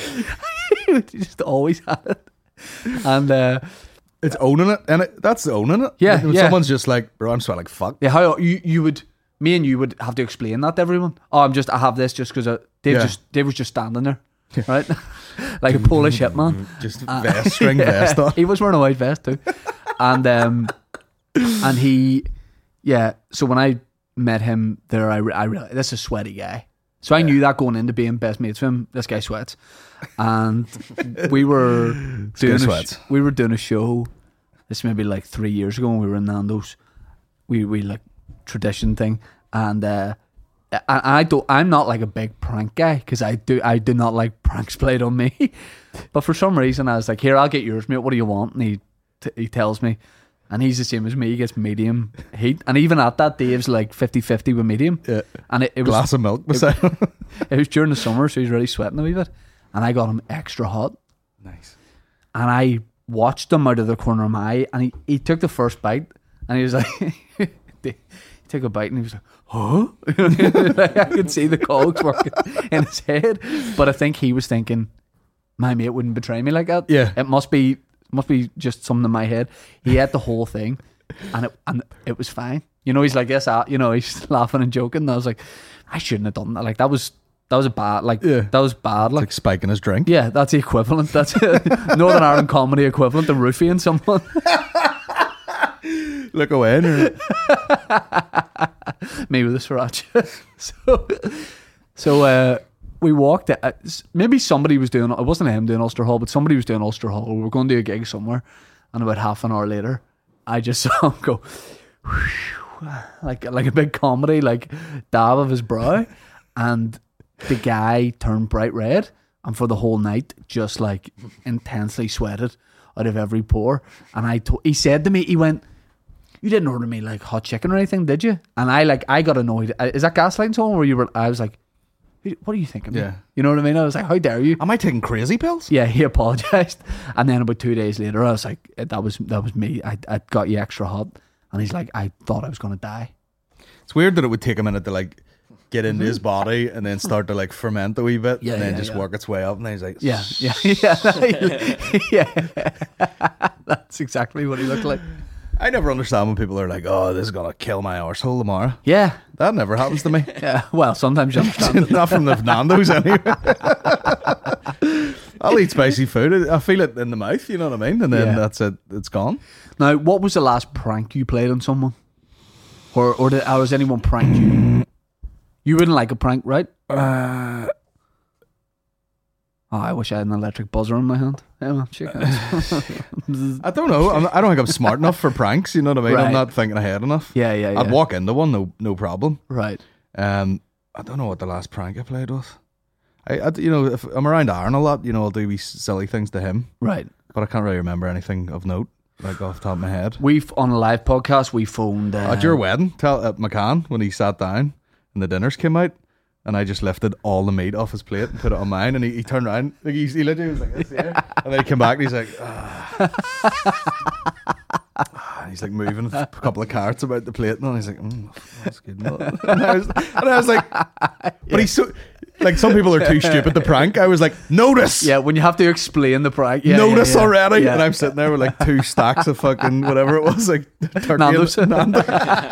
C: He just always had it, and. uh
D: it's owning it, and it, that's owning it.
C: Yeah,
D: When
C: yeah.
D: someone's just like, bro, I'm sweating like fuck.
C: Yeah, how you you would me and you would have to explain that to everyone. Oh, I'm just I have this just because Dave
D: Yeah.
C: just Dave was just standing there, right, like a Polish hitman.
D: Just vest, string vest on.
C: He was wearing a white vest too, and um, and he, yeah. So when I met him there, I re- I realized this is a sweaty guy. So I knew that going into being best mates with him. This guy sweats, and we were doing a,
D: sweats.
C: sh- we were doing a show. This maybe like three years ago when we were in Nando's. We we like tradition thing, and uh, I, I don't. I'm not like a big prank guy because I do I do not like pranks played on me. But for some reason, I was like, "Here, I'll get yours, mate. What do you want?" And he t- he tells me, and he's the same as me. He gets medium heat, and even at that, Dave's like fifty-fifty with medium.
D: Yeah.
C: And it, it was
D: Glass of milk beside him.
C: it was during the summer, so he's really sweating a wee bit, and I got him extra hot.
D: Nice.
C: And I watched him out of the corner of my eye, and he, he took the first bite, and he was like, he took a bite, and he was like, huh? Like, I could see the cogs working in his head, but I think he was thinking, my mate wouldn't betray me like that.
D: Yeah.
C: It must be must be just something in my head. He ate the whole thing, and it and it was fine. You know, he's like this, uh, you know, he's laughing and joking, and I was like, I shouldn't have done that. Like that was that was a bad, like
D: Yeah.
C: that was bad, like.
D: Like spiking his drink.
C: Yeah, that's the equivalent. That's Northern Ireland comedy equivalent to roofing someone.
D: Look away. And you're-
C: Me with a sriracha. so, so uh, we walked. Uh, maybe somebody was doing. It wasn't him doing Ulster Hall, but somebody was doing Ulster Hall. We were going to do a gig somewhere, and about half an hour later, I just saw him go, whew, like like a big comedy, like dab of his brow, and the guy turned bright red, and for the whole night, just like intensely sweated out of every pore. And I, to- he said to me, he went, "You didn't order me like hot chicken or anything, did you?" And I like, I got annoyed. Uh, Is that gaslighting someone? Where you were? I was like, "Who- "What are you thinking?"
D: Yeah.
C: You know what I mean? I was like, "How dare you?"
D: Am I taking crazy pills?
C: Yeah, he apologized, and then about two days later, I was like, "That was that was me. I I got you extra hot." And he's like, "I thought I was gonna die."
D: It's weird that it would take a minute to like get into his body and then start to like ferment a wee bit
C: Yeah,
D: and then
C: yeah,
D: just
C: yeah.
D: work its way up. And then he's like,
C: Yeah, yeah, yeah, yeah. That's exactly what he looked like.
D: I never understand when people are like, oh, this is going to kill my arsehole tomorrow.
C: Yeah,
D: That never happens to me.
C: yeah. Well, sometimes you understand it.
D: Not from the Nando's anyway. I'll eat spicy food. I feel it in the mouth, you know what I mean? And then
C: Yeah.
D: that's it. It's gone.
C: Now, what was the last prank you played on someone, or or, did, or has anyone pranked you? You wouldn't like a prank, right?
D: Uh,
C: Oh, I wish I had an electric buzzer in my hand. Yeah, man, shake hands.
D: I don't know. I'm, I don't think I'm smart enough for pranks. You know what I mean?
C: Right.
D: I'm not thinking ahead enough.
C: Yeah, yeah, yeah.
D: I'd walk into one, no, no problem.
C: Right.
D: Um, I don't know what the last prank I played was. I, I you know, if I'm around Aaron a lot, you know, I'll do wee silly things to him.
C: Right.
D: But I can't really remember anything of note, like off the top of my head.
C: We've on a live podcast. We phoned uh,
D: At your wedding, tell at McCann when he sat down and the dinners came out, and I just lifted all the meat off his plate and put it on mine, and he, he turned around, like he, he literally was like this, yeah. And then he came back and he's like, ah. And he's like moving a couple of carrots about the plate, and he's like, mm, that's good. And I was, and I was like, but yeah. He's so like, some people are too stupid to prank. I was like, notice,
C: yeah, when you have to explain the prank, yeah,
D: notice
C: yeah, yeah.
D: already,
C: yeah.
D: And I'm sitting there with like two stacks of fucking whatever it was, like turkey
C: Nando's.
D: and Nando's.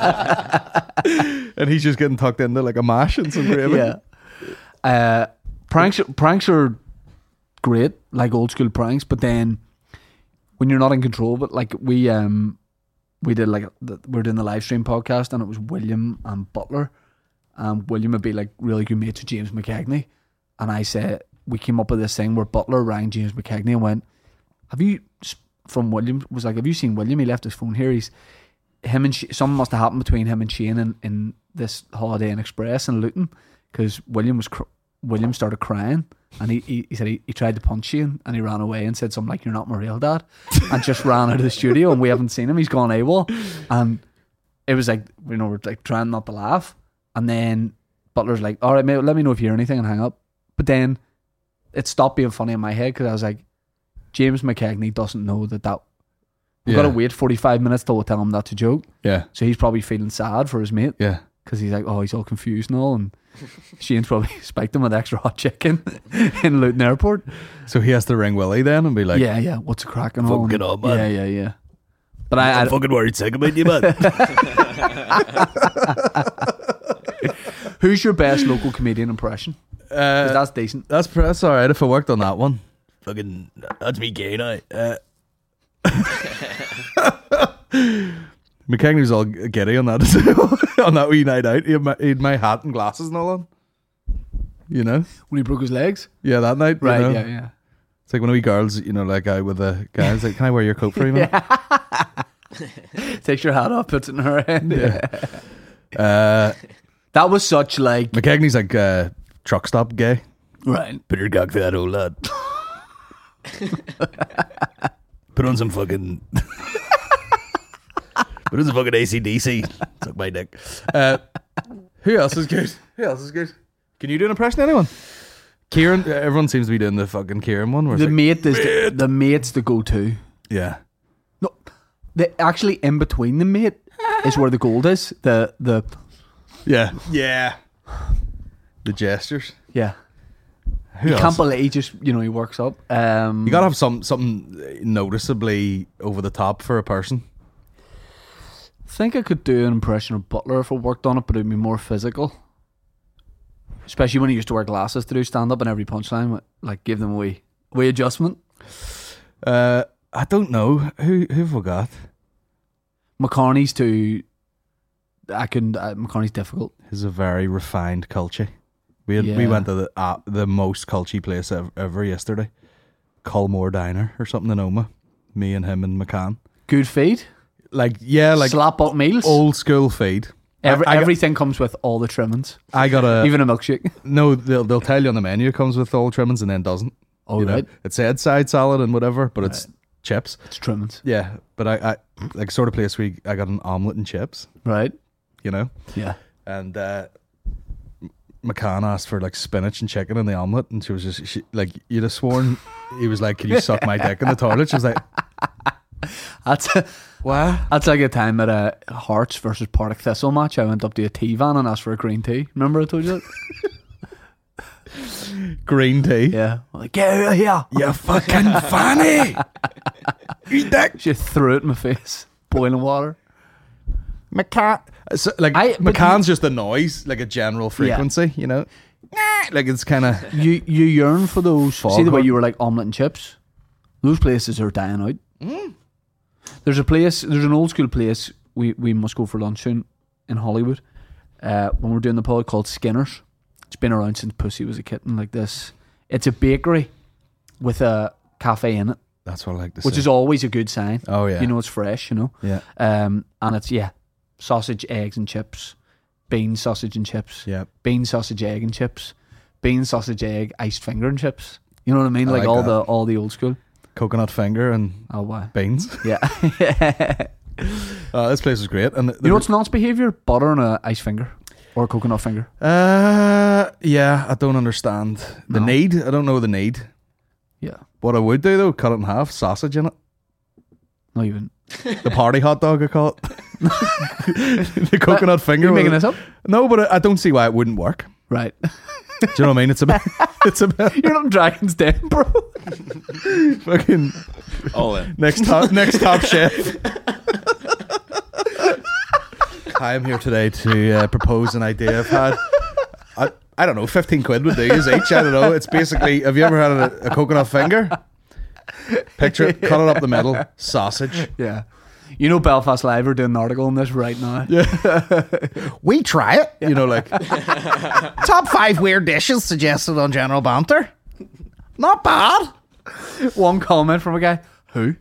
D: And he's just getting tucked into like a mash and some gravy.
C: Yeah. Uh, pranks, pranks are great, like old school pranks. But then, when you're not in control, but like we, um, we did like the, we were doing the live stream podcast, and it was William and Butler. Um, William would be like really good mates with James McKegney, and I said we came up with this thing where Butler rang James McKegney and went, "Have you?" From William was like, "Have you seen William? He left his phone here. He's him and Sh- something must have happened between him and Shane in, in this Holiday Inn Express in Luton, because William was cr- William started crying, and he, he, he said he, he tried to punch Shane, and he ran away and said something like, 'You're not my real dad,' and just ran out of the studio, and we haven't seen him. He's gone AWOL, and it was like, you know, we're like trying not to laugh, and then Butler's like, 'All right, mate, let me know if you hear anything,' and hang up. But then it stopped being funny in my head, because I was like, James McKegney doesn't know that that we've
D: Yeah.
C: got to wait forty-five minutes till we tell him that's a joke.
D: Yeah.
C: So he's probably feeling sad for his mate,
D: Yeah.
C: because he's like, oh, he's all confused and all, and Shane's probably spiked him with extra hot chicken in Luton Airport.
D: So he has to ring Willie then and be like,
C: yeah, yeah, what's a crack and all?
D: Fucking
C: and,
D: up, man.
C: Yeah, yeah, yeah. But I,
D: I'm
C: I
D: fucking worried sick about you, man.
C: who's your best local comedian impression? 'Cause
D: Uh,
C: that's decent.
D: that's pr- that's all right if I worked on that one. Fucking, that's me gay now. Uh, McKegney was all giddy on that on that wee night out. He had, my, he had my hat and glasses and all on. You know?
C: When he broke his legs?
D: Yeah, that night. you
C: Right,
D: know?
C: yeah, yeah.
D: It's like when we girls, you know, like out with the guys, like, can I wear your coat for you, man?
C: Takes your hat off, puts it in her head.
D: Yeah. Uh,
C: That was such like...
D: McKegney's like uh, truck stop gay.
C: Right.
D: Put your cock through that old lad. Put on some fucking... Put on some fucking A C D C. Suck my dick. Uh, who else is good? Who else is good? Can you do an impression of anyone? Kieran, everyone seems to be doing the fucking Kieran one. Where it's
C: The
D: like,
C: mate is the, the mate's the go-to.
D: yeah.
C: No, the actually in between the mate is where the gold is. The the
D: Yeah. Yeah. The gestures.
C: yeah.
D: Who
C: You
D: else?
C: can't believe he just you know he works up. Um,
D: You gotta have some something noticeably over the top for a person.
C: I think I could do an impression of Butler if I worked on it, but it'd be more physical. Especially when he used to wear glasses to do stand up, and every punchline would like give them a wee wee adjustment.
D: Uh, I don't know who who have we got.
C: McCartney's too. I can. Uh, McCartney's difficult.
D: He's a very refined culture. We had, we
C: Yeah.
D: went to the uh, the most culture place ever, ever yesterday, Culmore Diner or something in Oma. Me and him and McCann.
C: Good feed.
D: Like yeah, like
C: Slap up meals.
D: old school feed.
C: Every,
D: I, I,
C: everything comes with all the trimmings,
D: got, I got a
C: even a milkshake.
D: no. They'll they'll tell you on the menu it comes with all trimmings and then doesn't.
C: Oh,
D: you know?
C: right.
D: It said side salad and whatever, but it's chips.
C: It's trimmings,
D: Yeah, but I, I like sort of place where I got an omelette and chips.
C: right?
D: You know.
C: Yeah.
D: And uh, McCann asked for like spinach and chicken in the omelette, and she was just she, like, you'd have sworn he was like, "Can you suck my dick in the toilet?" She was like,
C: That's
D: "What?"
C: that's like a time at a Hearts versus Partick Thistle match. I went up to a tea van and asked for a green tea. Remember I told you that?
D: Green tea.
C: Yeah. I'm like, get out of here.
D: You fucking fanny. Eat that.
C: She threw it in my face. Boiling water.
D: McCann. So, like
C: I- but
D: McCann's just a noise, like a general frequency. You know, like it's kind of
C: You you yearn for those. See the way
D: Foghorn.
C: you were like omelette and chips? Those places are dying out.
D: Mm.
C: There's a place, there's an old school place we, we must go for lunch soon in Hollywood. Uh, when we're doing the pod called Skinner's. It's been around since Pussy was a kitten like this. It's a bakery with a cafe in it,
D: That's what I like to
C: which
D: see.
C: is always a good sign.
D: Oh, yeah.
C: You know it's fresh, you know.
D: Yeah.
C: Um, and it's, yeah, sausage, eggs and chips, bean, sausage and chips,
D: Yeah.
C: bean, sausage, egg and chips, bean, sausage, egg, iced finger and chips. You know what I mean?
D: I
C: Like,
D: like
C: all
D: that.
C: the all the old school.
D: Coconut finger and
C: Oh, wow.
D: beans.
C: Yeah.
D: Uh, this place is great. And
C: You know what's nonce behaviour? Butter on a ice finger or a coconut finger.
D: Uh, yeah, I don't understand the
C: No.
D: need. I don't know the need.
C: Yeah.
D: What I would do though, cut it in half, sausage in it.
C: No, you wouldn't.
D: The party hot dog, I call it. The coconut finger.
C: Are you making
D: with-
C: this up?
D: No, but I I don't see why it wouldn't work.
C: Right.
D: Do you know what I mean? It's a bit. It's a bit
C: You're not Dragon's Den, bro.
D: fucking
E: All in.
D: next top next top chef. I am here today to uh, propose an idea I've had. I, I don't know, fifteen quid would do is each. I don't know. It's basically, have you ever had a, a coconut finger? Picture it, cut it up the middle, sausage.
C: Yeah. You know Belfast Live are doing an article on this right now.
D: We try it. You know, like top five weird dishes suggested on General Banter. Not bad.
C: One comment from a guy, who?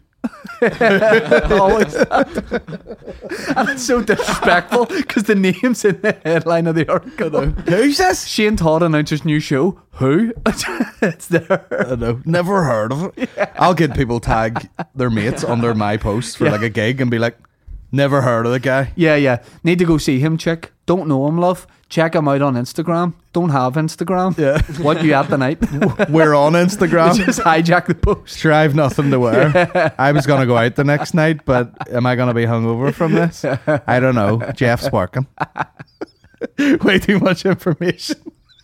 C: Always that. And it's so disrespectful because the name's in the headline of the article.
D: Who's this?
C: Shane Todd announces new show. Who? It's there.
D: I know. Never heard of it. I'll get people tag their mates under my post for
C: Yeah.
D: like a gig and be like, never heard of the guy.
C: Yeah, yeah. Need to go see him, chick. Don't know him, love. Check him out on Instagram. Don't have Instagram.
D: Yeah.
C: What you at tonight?
D: We're on Instagram.
C: Just hijack the post.
D: Sure, I've nothing to wear. I was going to go out the next night, but am I going to be hungover from this? I don't know. Jeff's working. Way too much information.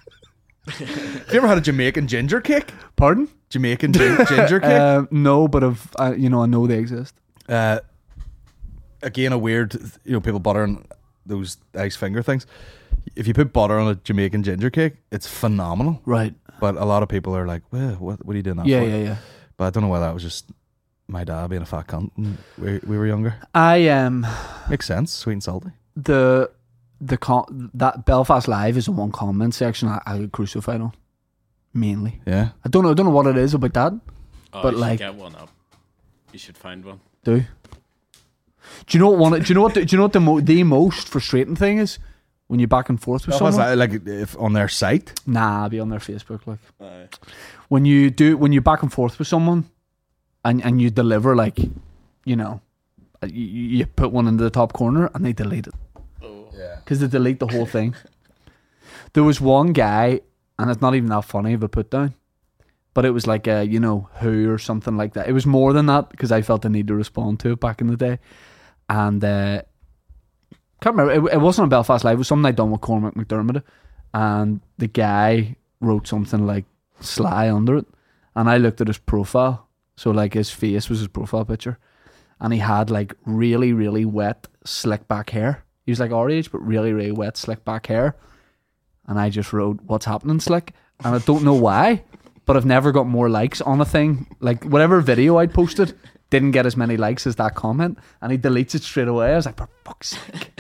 D: Have you ever had a Jamaican ginger cake?
C: Pardon?
D: Jamaican gin- ginger cake?
C: Uh, no, but I've, uh, you know, I know they exist.
D: Uh, again, a weird, you know, people buttering those ice finger things. If you put butter on a Jamaican ginger cake, it's phenomenal.
C: Right.
D: But a lot of people are like, well, what, what are you doing that
C: Yeah,
D: for?
C: yeah, yeah.
D: But I don't know why that was just my dad being a fat cunt when we, we were younger.
C: I um
D: Makes sense, sweet and salty.
C: the the con- that Belfast Live is the one comment section I, I get crucified on, mainly.
D: Yeah.
C: I don't know. I don't know what it is about that.
E: Oh,
C: But
E: you
C: like-
E: should get one up. You should find one.
C: Do. Do you know what one? Do you know what? The, do you know what the mo- the most frustrating thing is when you're back and forth with
D: What's
C: someone?
D: that, like if on their site?
C: Nah, I'll be on their Facebook. Like
E: Aye.
C: when you do when you're back and forth with someone, and and you deliver like, you know, you, you put one into the top corner and they delete it.
E: Oh.
D: Yeah.
C: Because they delete the whole thing. There was one guy, and it's not even that funny of a put down, but it was like a, you know, who or something like that. It was more than that because I felt the need to respond to it back in the day. And uh, can't remember, it, it wasn't on Belfast Live, it was something I'd done with Cormac McDermott. And the guy wrote something like Sly under it. And I looked at his profile. So like his face was his profile picture. And he had like really, really wet, slick back hair. He was like our age, but really, really wet, slick back hair. And I just wrote, "What's happening, Slick?" And I don't know why, but I've never got more likes on a thing. Like whatever video I'd posted didn't get as many likes as that comment. And he deletes it straight away. I was like, for fuck's sake.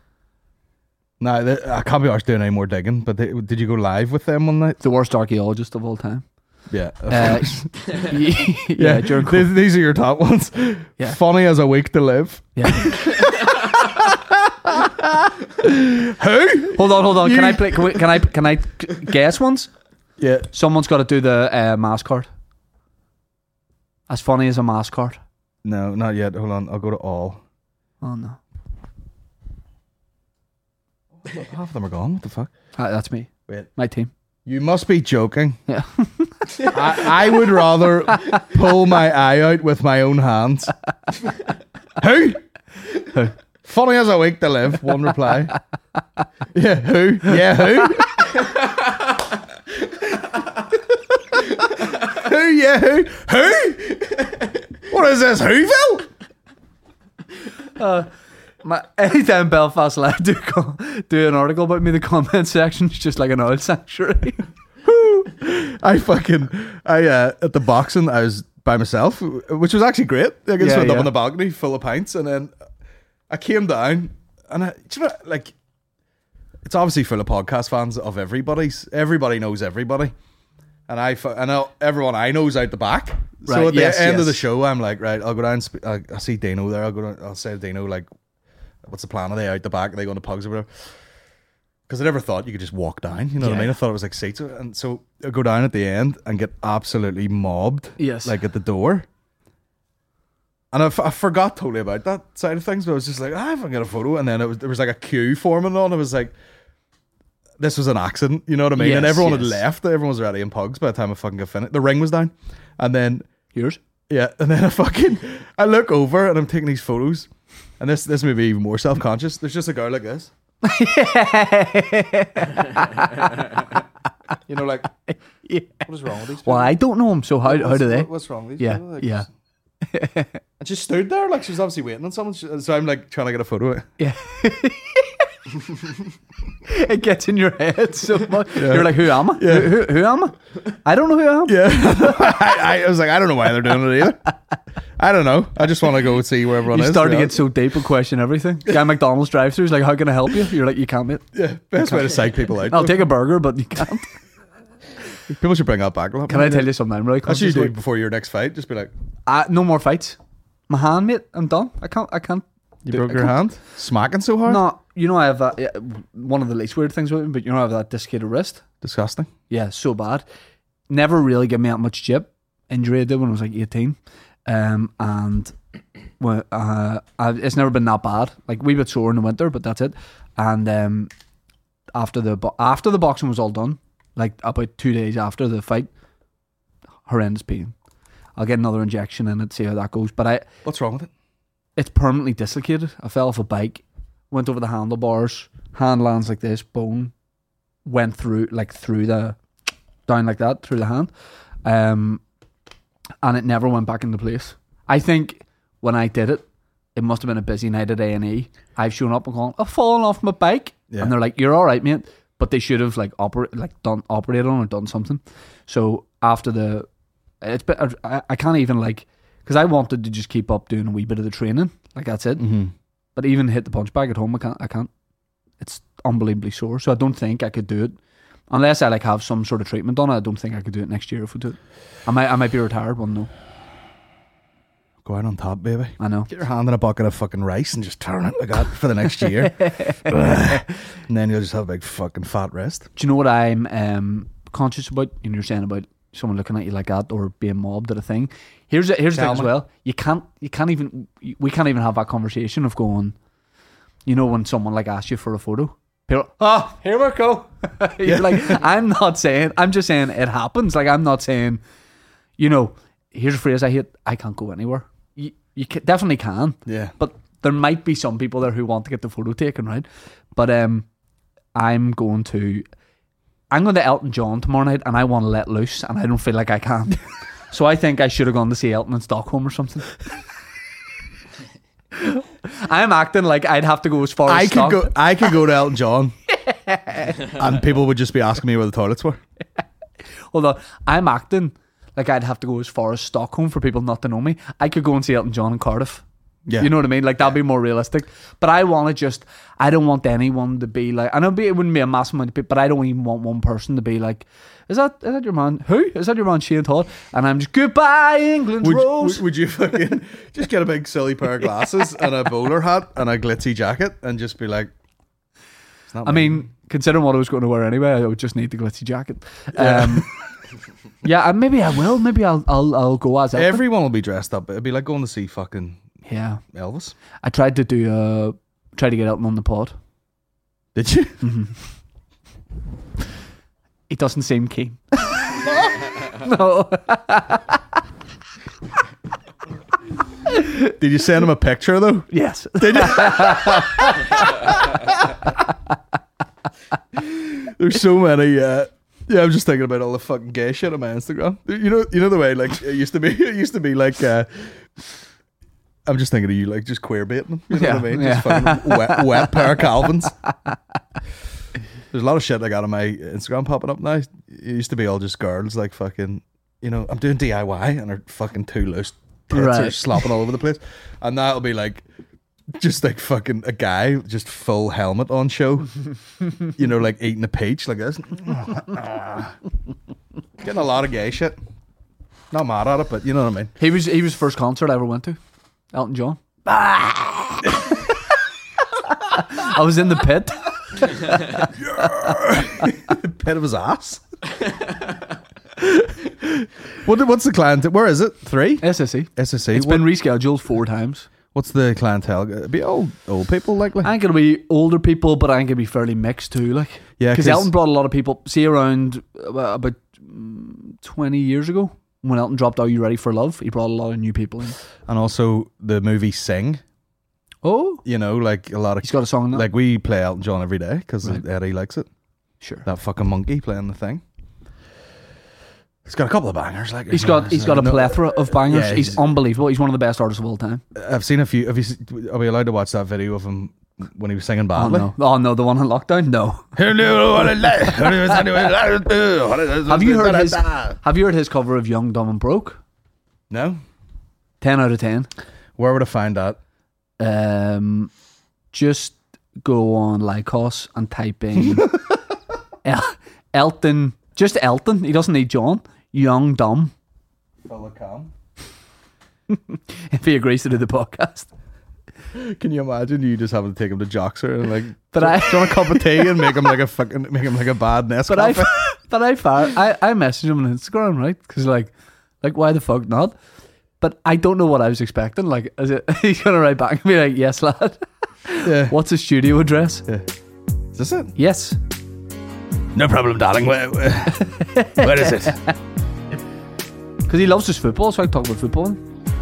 D: No, th- I can't be arsed doing any more digging. But they, did you go live with them one night?
C: The worst archaeologist of all time.
D: Yeah.
C: Uh, yeah, yeah, during
D: These,
C: COVID.
D: these are your top ones.
C: Yeah.
D: Funny as a week to live.
C: Yeah.
D: Who?
C: Hold on, hold on. Can
D: You-
C: I play? Can, we, can I? Can I guess ones?
D: Yeah.
C: Someone's got to do the uh, mask card. As funny as a mask card.
D: No, not yet. Hold on. I'll go to all.
C: Oh no,
D: Half of them are gone. What the fuck?
C: Ah, that's me.
D: Wait.
C: My team.
D: You must be joking.
C: Yeah.
D: I, I would rather pull my eye out with my own hands. Who?
C: Who?
D: Funny as a week to live. One reply. Yeah, who? Yeah, who? Who? Yeah, who? Who? What is this? Whoville?
C: My, anytime Belfast Live do, co- do an article about me, the comment section's just like an oil sanctuary.
D: I fucking I uh at the boxing I was by myself, which was actually great. I just
C: Yeah,
D: went up
C: yeah.
D: on the balcony full of pints, and then I came down, and I, do you know, like, it's obviously full of podcast fans of everybody's. Everybody knows everybody, And I, fu- and I'll, everyone I know is out the back.
C: Right,
D: So at the
C: yes,
D: end
C: yes.
D: of the show, I'm like, right, I'll go down. And sp- I, I see Dino there. I'll go. Down, I'll say to Dino, like, what's the plan? Are they out the back? Are they going to pugs or whatever? Because I never thought you could just walk down. You know what I
C: Yeah.
D: mean? I thought it was like seats. And so I go down at the end and get absolutely mobbed.
C: Yes.
D: Like at the door. And I, f- I forgot totally about that side of things, but I was just like, ah, if I can get a photo. And then it was there was like a queue forming on. I was like, this was an accident, you know what I mean? and
C: Yes,
D: everyone had
C: yes.
D: left. Everyone was already in pugs by the time I fucking got finished. The ring was down. And then,
C: Yours?
D: yeah, and then I fucking, I look over and I'm taking these photos. And this this made me even more self-conscious. There's just a girl like this. You know, like,
C: Yeah.
D: what is wrong with these people?
C: Well, I don't know him, so how, how
D: What's-
C: do they?
D: What's wrong with these
C: Yeah,
D: people? Like,
C: yeah.
D: And she stood there like she was obviously waiting on someone. She- So I'm like trying to get a photo.
C: Yeah. It gets in your head so much. You're like, who am I?
D: Yeah.
C: Who, who, who am I? I don't know who I am.
D: Yeah. I, I was like, I don't know why they're doing it either. I don't know. I just want to go and see where everyone
C: You
D: is.
C: start to
D: yeah.
C: get so deep and question everything. Guy McDonald's drive-thru is like, how can I help you? You're like, you can't, mate.
D: Yeah, best way to psych people out.
C: I'll take a burger, but you can't.
D: People should bring that back.
C: Can I tell you something? I'm really
D: That's what you
C: conscious.
D: do before your next fight. Just be like,
C: Uh, no more fights. My hand, mate. I'm done. I can't. I can't.
D: you
C: do-
D: broke
C: I
D: your
C: can't-
D: hand? Smacking so hard?
C: No, you know I have that. Yeah, one of the least weird things with me, but you know I have that dislocated wrist.
D: Disgusting.
C: Yeah, so bad. Never really gave me that much jip. Injury I did when I was like eighteen, um, and well, uh, I, it's never been that bad. Like wee bit sore in the winter, but that's it. And um, after the bo- after the boxing was all done, like about two days after the fight, horrendous pain. I'll get another injection in it, see how that goes. But I,
D: What's wrong with it?
C: it's permanently dislocated. I fell off a bike, went over the handlebars, hand lands like this, bone went through like through the down like that through the hand, um, and it never went back into place. I think when I did it, it must have been a busy night at A and E. I've shown up and gone, I've fallen off my bike,
D: Yeah.
C: and they're like, "You're all right, mate," but they should have like operate like done operated on or done something. So after the, it's been, I, I can't even like. Because I wanted to just keep up doing a wee bit of the training, like that's it.
D: Mm-hmm.
C: But even hit the punch bag at home, I can't. I can't. It's unbelievably sore, so I don't think I could do it unless I like have some sort of treatment on it. I don't think I could do it next year if we do it. I might. I might be retired one though.
D: Go out on top, baby.
C: I know.
D: Get your hand in a bucket of fucking rice and just turn it like that for the next year. And then you'll just have a big fucking fat wrist.
C: Do you know what I'm um, conscious about? And you're saying about someone looking at you like that or being mobbed at a thing. Here's a, here's the
D: Tell
C: thing as
D: me.
C: well. You can't. You can't even. We can't even have that conversation of going. You know when someone like asks you for a photo. People, oh, here we go. You're like, I'm not saying, I'm just saying it happens. Like, I'm not saying, you know, here's a phrase I hate, I can't go anywhere. You, you ca- definitely can.
D: Yeah.
C: But there might be some people there who want to get the photo taken, right? But um, I'm going to, I'm going to Elton John tomorrow night and I want to let loose and I don't feel like I can. So I think I should have gone to see Elton in Stockholm or something. I'm acting like I'd have to go as far
D: I
C: as
D: could
C: Stock-
D: go. I could go to Elton John, and people would just be asking me where the toilets were.
C: Hold on. I'm acting like I'd have to go as far as Stockholm for people not to know me. I could go and see Elton John in Cardiff.
D: Yeah,
C: You know what I mean? Like, that'd be more realistic. But I want to just, I don't want anyone to be like, I know it wouldn't be a massive amount of people, but I don't even want one person to be like, is that is that your man? Who? Is that your man Shane Todd? And I'm just, goodbye, England's
D: Would,
C: Rose.
D: would, would you fucking just get a big silly pair of glasses and a bowler hat and a glitzy jacket and just be like, it's not
C: I
D: me.
C: mean, considering what I was going to wear anyway, I would just need the glitzy jacket. Um, yeah, and maybe I will. Maybe I'll I'll, I'll go as Elton.
D: everyone will be dressed up. It'd be like going to see fucking
C: Yeah.
D: Elvis.
C: I tried to do, uh, try to get Elton on the pod.
D: Did you?
C: He doesn't seem keen. No.
D: Did you send him a picture though?
C: Yes.
D: There's so many. Uh, yeah, I'm just thinking about all the fucking gay shit on my Instagram. You know, you know the way like it used to be. It used to be like. Uh, I'm just thinking of you like just queer baiting them. You know
C: Yeah,
D: what I mean?
C: yeah.
D: Just fucking wet, wet pair of Calvins. There's a lot of shit I got on my Instagram popping up now. It used to be all just girls like fucking. You know, I'm doing D I Y and are fucking too loose. Tits are
C: Right.
D: slopping all over the place, and that'll be like. Just like fucking a guy, just full helmet on show. You know, like eating a peach like this. Getting a lot of gay shit. Not mad at it, but you know what I mean.
C: He was he was first concert I ever went to. Elton John. I was in the pit.
D: Pit of his ass. what, what's the clientele? Where is it? Three?
C: S S E.
D: S S E.
C: It's
D: What-
C: been rescheduled four times.
D: What's the clientele? It'd be old old people likely.
C: I think it'll be older people, but I think it'll be fairly mixed too. Like,
D: Yeah,
C: because
D: 'cause-
C: Elton brought a lot of people. See, around uh, about mm, twenty years ago, when Elton dropped "Are You Ready for Love," he brought a lot of new people in.
D: And also the movie Sing.
C: Oh,
D: You know, like a lot of
C: he's got a song in that.
D: like we play Elton John every day because
C: Right.
D: Eddie likes it.
C: Sure.
D: That fucking monkey playing the thing. He's got a couple of bangers. Like
C: He's
D: you know,
C: got he's got a
D: no-
C: plethora of bangers.
D: Yeah,
C: he's,
D: he's-
C: unbelievable. He's one of the best artists of all time.
D: I've seen a few. Have you? se- Are we allowed to watch that video of him when he was singing
C: Oh
D: badly?
C: no! Oh no! The one on lockdown? No.
D: Have
C: Have you heard his? Have you heard his cover of "Young, Dumb and Broke"?
D: No.
C: Ten out of ten.
D: Where would I find that?
C: Um, just go on Lycos and type in El- Elton. Just Elton. He doesn't need John. Young, Dumb. If he agrees to do the podcast.
D: Can you imagine you just having to take him to Joxer and like,
C: But
D: do,
C: I-
D: do you want a cup of tea and make him like a fucking, make him like a bad Nescafe?
C: But I, but I, fire, I, I messaged him on Instagram, right? Because like, like why the fuck not? But I don't know what I was expecting. Like, is it? He's gonna write back and be like, "Yes, lad."
D: Yeah.
C: What's his studio address?
D: Yeah. Is this it?
C: Yes.
D: No problem, darling. Where, where, where is it?
C: Because he loves his football, so I talk about football.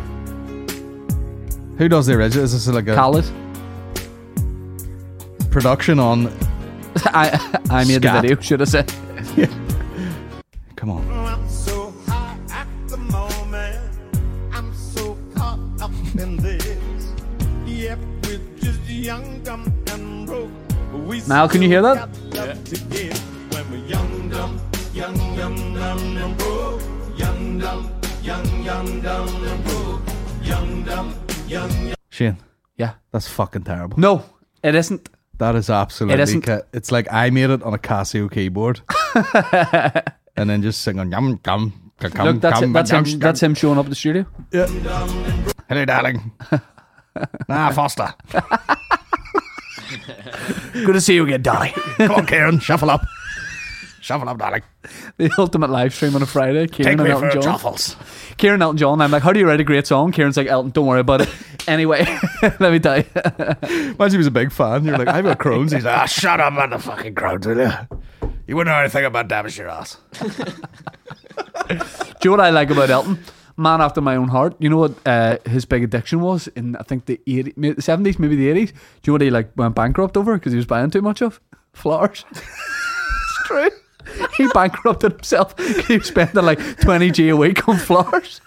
D: Who does the original? Is this like a
C: Khaled.
D: production on?
C: I I made
D: Scat.
C: the video. Should I say?
D: Come on.
F: I'm so high at the moment. I'm so caught up in this. Yep, we're just young, dumb, and broke. We
C: Mal, can you hear that?
F: got love to give when we're young, dumb, young, young, dumb, and broke. Young, dumb, young, young, dumb, and broke. Young, dumb, young, young.
D: Shane,
C: Yeah.
D: that's fucking terrible.
C: No, it isn't.
D: That is absolutely.
C: It isn't.
D: ca- It's like I made it on a Casio keyboard, and then just sing on yum yum.
C: Look, that's it, that's him. That's him showing up at the studio.
D: Hello, darling. Ah, Foster.
C: Good to see you again, Dolly.
D: Come on, Kieran. Shuffle up. Shuffle up, darling.
C: The ultimate live stream on a Friday. Kieran
D: Take
C: and
D: me
C: Elton
D: for
C: John.
D: truffles.
C: Kieran, Elton John. I'm like, how do you write a great song? Kieran's like, Elton, don't worry about it. Anyway, let me tell you.
D: Imagine he was a big fan. You're like, I've got Crohn's. He's like, ah, shut up about the fucking Crohn's, will you? You wouldn't know anything about damage your ass.
C: Do you know what I like about Elton? Man after my own heart. You know what uh, his big addiction was in, I think, the eighties, the seventies, maybe the eighties? Do you know what he like went bankrupt over because he was buying too much of? Flowers. It's true. He bankrupted himself. He was spending like twenty G a week on flowers.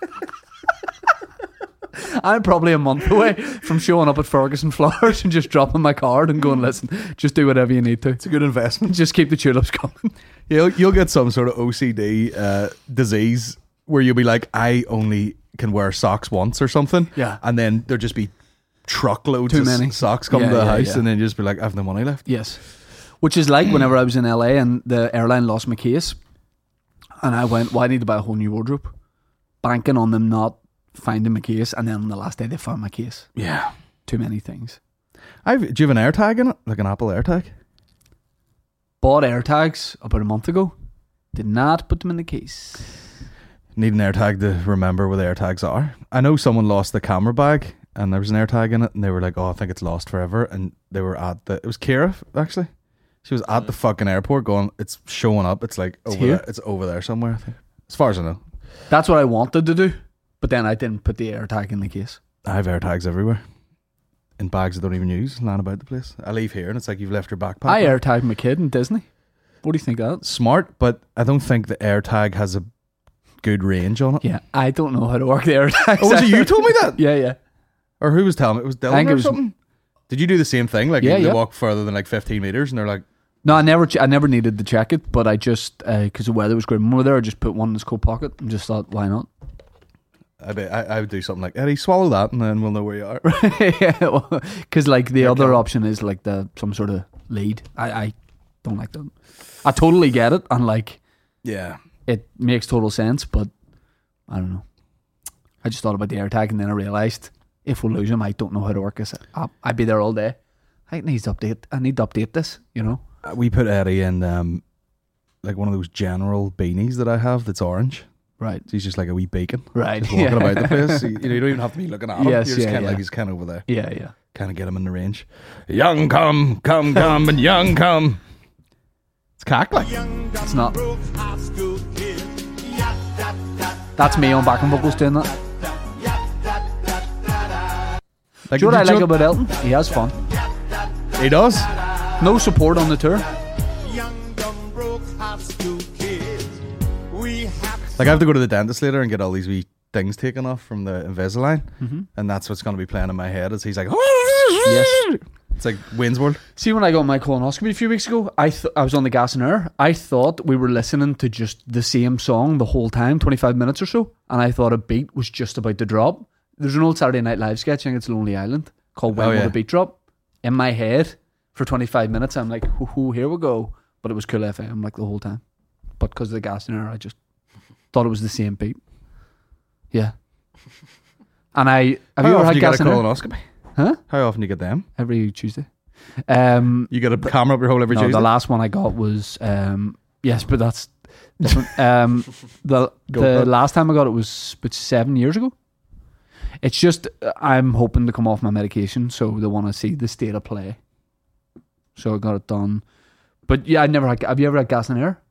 C: I'm probably a month away from showing up at Ferguson Flowers and just dropping my card and going, listen, just do whatever you need to.
D: It's a good investment.
C: Just keep the tulips coming.
D: You'll, you'll get some sort of O C D uh, disease where you'll be like, I only can wear socks once or something.
C: Yeah.
D: And then there'll just be truckloads
C: Too
D: of
C: many.
D: s- socks come
C: Yeah,
D: to the
C: yeah,
D: house
C: yeah.
D: and then you just be like, I have no money left.
C: Yes. Which is like whenever I was in L A and the airline lost my case and I went, well, I need to buy a whole new wardrobe. Banking on them not finding my case, and then on the last day they found my case.
D: Yeah.
C: Too many things.
D: I've, do you have an AirTag in it? Like an Apple AirTag?
C: Bought AirTags about a month ago. Did not put them in the case.
D: Need an AirTag to remember where the AirTags are. I know someone lost the camera bag and there was an AirTag in it and they were like, oh, I think it's lost forever. And they were at the, it was Kira actually. She was at the fucking airport going, it's showing up. It's like over
C: here?
D: there. It's over there somewhere, I think. As far as I know.
C: That's what I wanted to do, but then I didn't put the AirTag in the case.
D: I have AirTags everywhere. In bags I don't even use, lying about the place. I leave here and it's like you've left your backpack.
C: I
D: on.
C: AirTagged my kid in Disney. What do you think of that?
D: Smart, but I don't think the AirTag has a good range on it.
C: Yeah, I don't know how to work the AirTags.
D: Oh, was it you told me that?
C: Yeah, yeah.
D: Or who was telling me? It was
C: I
D: Dylan
C: think
D: or
C: it was-
D: something? Did you do the same thing? Like
C: Yeah,
D: they
C: yeah.
D: walk further than like fifteen meters and they're like,
C: No, I never, ch- I never needed to check it, but I just because the weather was great. When we were there, I just put one in his coat pocket and just thought, why not?
D: I, bet, I, I would do something like, Eddie, swallow that and then we'll know where you are.
C: Yeah, because like the
D: Yeah,
C: other
D: okay.
C: option is like the some sort of lead. I, I don't like that. I totally get it, and like
D: Yeah.
C: it makes total sense, but I don't know. I just thought about the AirTag and then I realised if we lose them, I don't know how to work this. I'll, I'd be there all day. I need to update. I need to update this. You know.
D: Uh, We put Eddie in um, like one of those general beanies that I have that's orange.
C: Right.
D: So he's just like a wee beacon.
C: Right.
D: Just walking
C: Yeah.
D: about the place. You, you know, you don't even have to be looking at him.
C: Yes,
D: You're just
C: yeah,
D: kind of
C: yeah.
D: like, he's kind of over there.
C: Yeah. Yeah.
D: Kind of get him in the range. Young come, come, come, and young come. It's cackling.
C: It's not.
F: Broke high school kid. Yeah, da, da,
C: That's me on backing vocals doing that.
D: Like,
C: Do you know what I
D: did
C: like about Elton? He has fun.
D: He does.
C: No support on the tour.
F: young dumb broke high school kids. We have
D: Like, I have to go to the dentist later and get all these wee things taken off from the Invisalign.
C: Mm-hmm.
D: And that's what's going to be playing in my head as he's like,
C: Yes.
D: It's like Wayne's World.
C: See, when I got my colonoscopy a few weeks ago, I th- I was on the gas and air. I thought we were listening to just the same song the whole time, twenty-five minutes or so. And I thought a beat was just about to drop. There's an old Saturday Night Live sketch, I think it's Lonely Island, called When
D: Oh,
C: Will
D: yeah.
C: the Beat Drop? In my head, for twenty-five minutes, I'm like, hoo hoo, here we go. But it was Cool F M like the whole time. But because of the gas and air, I just thought it was the same beat. Yeah. And I, have
D: How
C: you ever
D: often
C: had
D: do you get
C: gas
D: a
C: and air?
D: colonoscopy?
C: Huh?
D: How often do you get them?
C: Every Tuesday. Um,
D: You get a camera up your hole every
C: no,
D: Tuesday?
C: the last one I got was um, yes, but that's different. um, the
D: Go
C: the
D: for it.
C: last time I got it was about seven years ago. It's just uh, I'm hoping to come off my medication, so they want to see the state of play. So I got it done. But yeah, I never had. Have you ever had gas and air?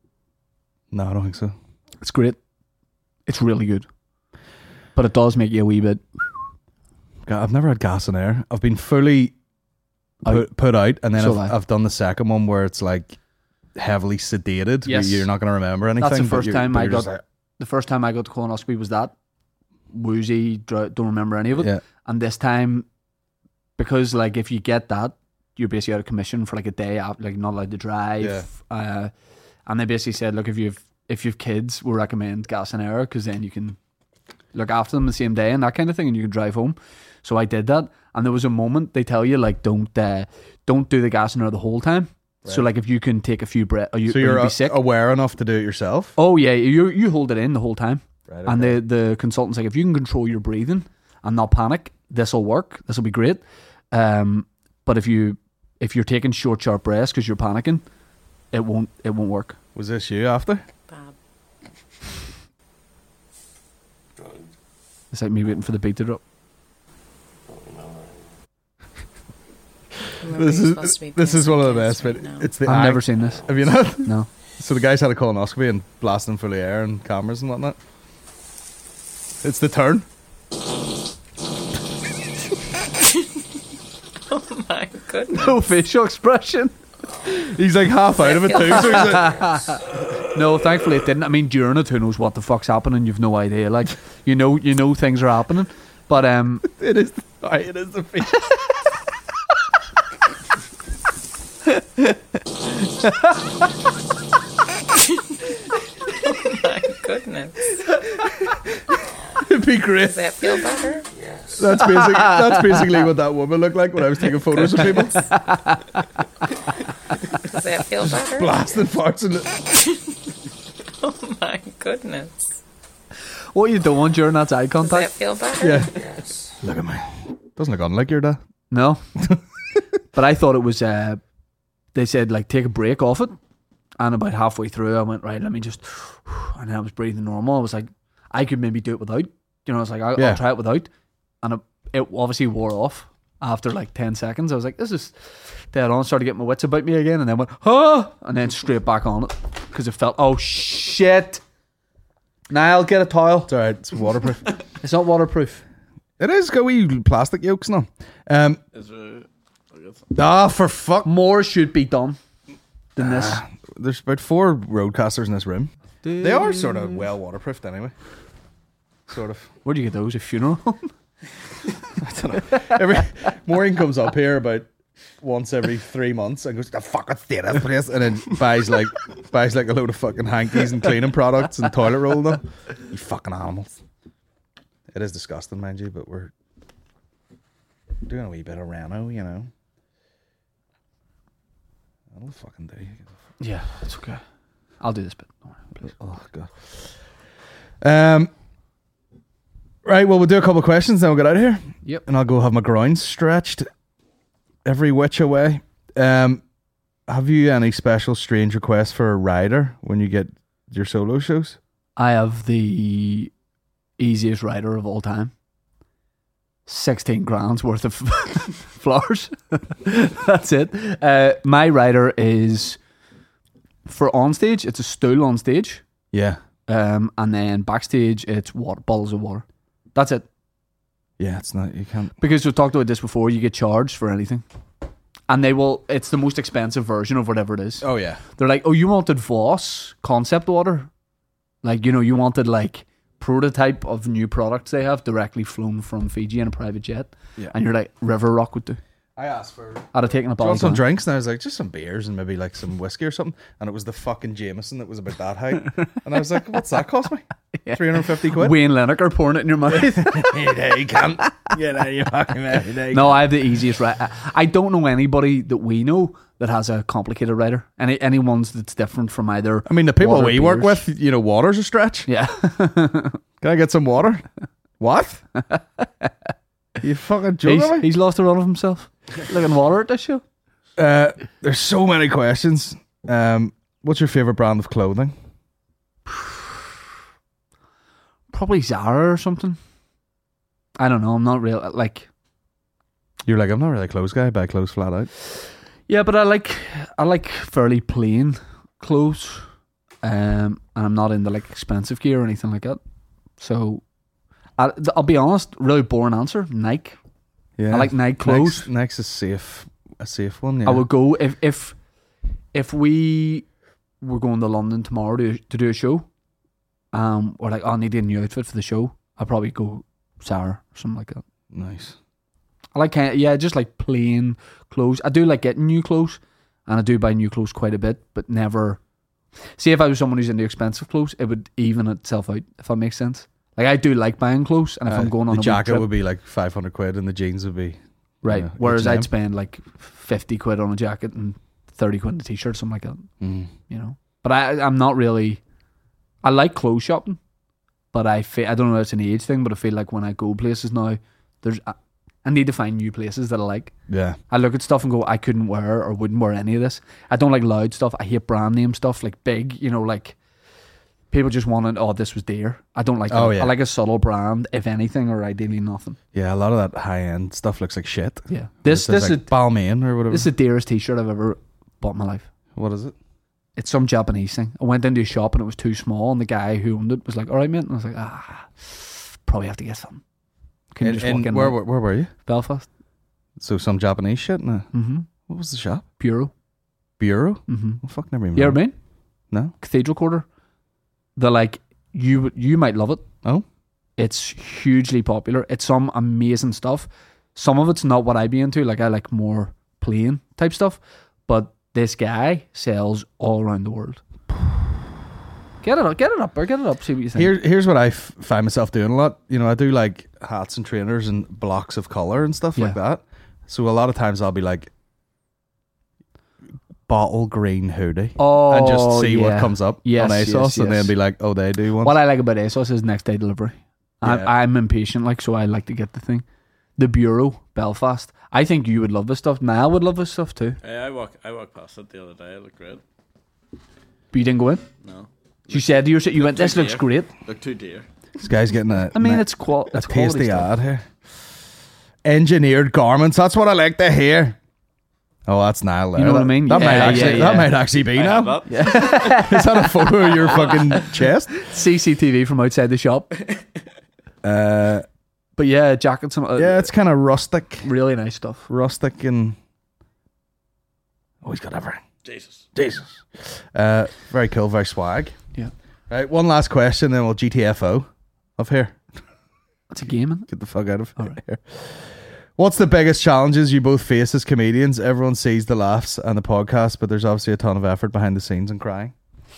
D: No, I don't think so.
C: It's great. It's really good, but it does make you a wee bit.
D: God, I've never had gas and air. I've been fully put, put out, and then
C: So
D: I've,
C: have I.
D: I've done the second one where it's like heavily sedated.
C: Yes.
D: You're not going to remember anything.
C: That's the
D: but
C: first
D: you're-
C: time
D: but
C: I
D: you're
C: got.
D: just like,
C: The first time I got the colonoscopy was that woozy. dr- Don't remember any of it.
D: yeah.
C: And this time, because like if you get that, you're basically out of commission for like a day after, like not allowed to drive.
D: Yeah.
C: Uh, and they basically said, look, if you've if you've kids, we recommend gas and air because then you can look after them the same day and that kind of thing, and you can drive home. So I did that, and there was a moment they tell you like don't uh, don't do the gas and air the whole time. So like if you can take a few breaths, or you
D: So
C: or
D: you're
C: you'll be
D: a-
C: sick.
D: aware enough to do it yourself?
C: Oh yeah, you you hold it in the whole time.
D: Right,
C: And
D: okay.
C: the the consultant's like, if you can control your breathing and not panic, this will work. This will be great. Um, but if you if you're taking short, sharp breaths because you're panicking, it won't it won't work.
D: Was this you after?
E: Bad.
C: It's like me waiting for the beat to drop.
D: This is this is one of the best. But it's the
C: I've
D: act-
C: never seen this.
D: Have you not?
C: No.
D: So the guys had a colonoscopy and blasting full of air and cameras and whatnot. It's the turn.
E: Oh my goodness.
C: No facial expression.
D: He's like half out of it too. So he's like,
C: No, thankfully it didn't. I mean, during it, who knows what the fuck's happening? You've no idea. Like, you know, you know things are happening, but um,
D: it is. The, it is the face.
E: My goodness.
D: It'd be great.
E: Does that feel better?
D: That's basic. That's basically what that woman looked like when I was taking photos of people.
E: Does that feel better?
D: Blasting farts and
E: Oh my goodness.
C: what you don't want during that eye
E: Does that
C: contact?
E: feel better?
D: yeah. Look at me. Doesn't look unlike your dad.
C: No. But I thought it was. Uh, they said like take a break off it, and about halfway through, I went right. Let me just, and then I was breathing normal. I was like, I could maybe do it without. You know, I was like, I'll,
D: Yeah.
C: I'll try it without, and it, it obviously wore off after like ten seconds. I was like, this is dead on. Started getting my wits about me again, and then went, huh, and then straight back on it because it felt, oh shit. Niall, get a towel.
D: It's alright. It's waterproof.
C: It's not waterproof.
D: It is. Got wee plastic yolks now. Um.
E: Is it, I guess.
D: Ah, for fuck.
C: More should be done than this.
D: There's about four roadcasters in this room. They are sort of well waterproofed anyway. Sort of.
C: Where'd you get those? A funeral?
D: Every Maureen comes up here about once every three months and goes, the fucking theatre place, and then buys like buys like a load of fucking hankies and cleaning products and toilet roll and them. You fucking animals. It is disgusting, mind you, but we're doing a wee bit of Rano, you know. That'll fucking do.
C: Yeah, it's okay. I'll do this bit. Don't worry, please.
D: Oh god. Um. Right. Well, we'll do a couple of questions, then we'll get out of here.
C: Yep.
D: And I'll go have my groin stretched every which way. Um. Have you any special strange requests for a rider when you get your solo shows?
C: I have the easiest rider of all time. Sixteen grand's worth of flowers. That's it. Uh, my rider is for on stage. It's a stool on stage,
D: Yeah.
C: um, and then backstage it's water, bottles of water. That's it.
D: Yeah. It's not. You can't.
C: Because we've talked about this before. You get charged for anything, and they will. It's the most expensive version of whatever it is.
D: Oh yeah.
C: They're like, oh, you wanted Voss concept water, like you know, you wanted like prototype of new products they have directly flown from Fiji in a private jet,
D: Yeah.
C: and you're like, River Rock would do.
D: I asked for.
C: I'd have taken a
D: Do you want
C: bottle.
D: some drinks? And I was like, just some beers and maybe like some whiskey or something. And it was the fucking Jameson that was about that height. And I was like, what's that cost me? three hundred fifty quid?
C: Wayne Lineker pouring it in your mouth.
D: Yeah, you can't. Yeah, you fucking man.
C: No, I have the easiest rider. I don't know anybody that we know that has a complicated rider. Any any ones that's different from either.
D: I mean, the people
C: water,
D: we work
C: beers.
D: with, you know, water's a stretch.
C: Yeah.
D: Can I get some water? What? You fucking joking
C: he's,
D: me?
C: he's lost a run of himself. Looking water at this show.
D: Uh, there's so many questions. Um, what's your favorite brand of clothing?
C: Probably Zara or something. I don't know. I'm not real like.
D: You're like, I'm not really a clothes guy. I buy clothes flat out.
C: Yeah, but I like I like fairly plain clothes, um, and I'm not into like expensive gear or anything like that. So, I, I'll be honest. Really boring answer. Nike.
D: Yeah,
C: I like Nike clothes.
D: Next, next is safe, a safe one. Yeah.
C: I would go if if if we were going to London tomorrow to to do a show. Um, or like, oh, I need a new outfit for the show. I'd probably go Zara or something like that.
D: Nice.
C: I like kind of, yeah, just like plain clothes. I do like getting new clothes, and I do buy new clothes quite a bit, but never. See, if I was someone who's into expensive clothes, it would even itself out. If that makes sense. Like I do like buying clothes, and if
D: Uh,
C: I'm going on
D: the
C: a
D: jacket
C: trip,
D: would be like five hundred quid, and the jeans would be
C: right.
D: yeah,
C: Whereas
D: H and M.
C: I'd spend like fifty quid on a jacket and thirty quid on a t-shirt, something like that.
D: Mm.
C: You know, but I, I'm not really. I like clothes shopping, but I feel I don't know if it's an age thing, but I feel like when I go places now, there's I, I need to find new places that I like.
D: Yeah.
C: I look at stuff and go, I couldn't wear or wouldn't wear any of this. I don't like loud stuff. I hate brand name stuff, like big, you know, like people just wanted, oh, this was dear. I don't like that.
D: Oh, yeah.
C: I like a subtle brand, if anything, or ideally nothing.
D: Yeah, a lot of that high end stuff looks like shit.
C: Yeah. This
D: It says,
C: this
D: like
C: is
D: Balmain or whatever.
C: this is the dearest t-shirt I've ever bought in my life.
D: What is it?
C: It's some Japanese thing. I went into a shop and it was too small, and the guy who owned it was like, all right, mate. And I was like, ah, probably have to get something. Can you
D: In-
C: just
D: in-
C: walk in
D: where,
C: there?
D: where where were you?
C: Belfast?
D: So some Japanese shit. No.
C: Mm-hmm.
D: What was the shop?
C: Bureau?
D: Bureau.
C: Mm-hmm.
D: Well, fuck, never even.
C: You ever been?
D: No.
C: Cathedral Quarter? They're like, you you might love it.
D: Oh.
C: It's hugely popular. It's some amazing stuff. Some of it's not what I'd be into. Like I like more plain type stuff. But this guy sells all around the world. Get it up, get it up, or get it up. See what you think.
D: Here, here's what I f- find myself doing a lot. You know, I do like hats and trainers and blocks of color and stuff like
C: Yeah.
D: that. So a lot of times I'll be like, bottle green hoodie,
C: oh,
D: and just see what
C: yeah.
D: comes up
C: Yes,
D: on ASOS,
C: yes,
D: and then
C: yes.
D: be like, oh, they do one.
C: What I like about ASOS is next day delivery. I'm,
D: Yeah.
C: I'm impatient, like, so I like to get the thing. The Bureau, Belfast. I think you would love this stuff. Niall would love this stuff too.
E: Hey, I walk I walked past it the other day. It looked great.
C: But you didn't go in.
E: No,
C: You said to yourself, you went, this looks
E: dear.
C: great.
E: look too dear.
D: This guy's getting a.
C: I mean,
D: a-
C: it's, qual-
D: a
C: it's quality
D: tasty
C: stuff.
D: ad here. Engineered garments. That's what I like to hear. Oh, that's Niall. There.
C: You know what
D: That-
C: I mean?
D: That
C: Yeah,
D: might
C: yeah,
D: actually.
C: yeah.
D: That might actually be
E: I have
D: now.
E: that.
D: Is that a photo of your fucking chest?
C: C C T V from outside the shop.
D: Uh,
C: But yeah, jackets and uh,
D: yeah, it's kind of rustic,
C: really nice stuff.
D: rustic, and oh, he's got everything.
E: Jesus.
D: Jesus. Uh, very cool, very swag.
C: Yeah.
D: Right, one last question, then we'll G T F O of here.
C: It's a game, isn't it?
D: Get the fuck out of
C: All right.
D: here. What's the biggest challenges you both face as comedians? Everyone sees the laughs and the podcast, but there's obviously a ton of effort behind the scenes and crying.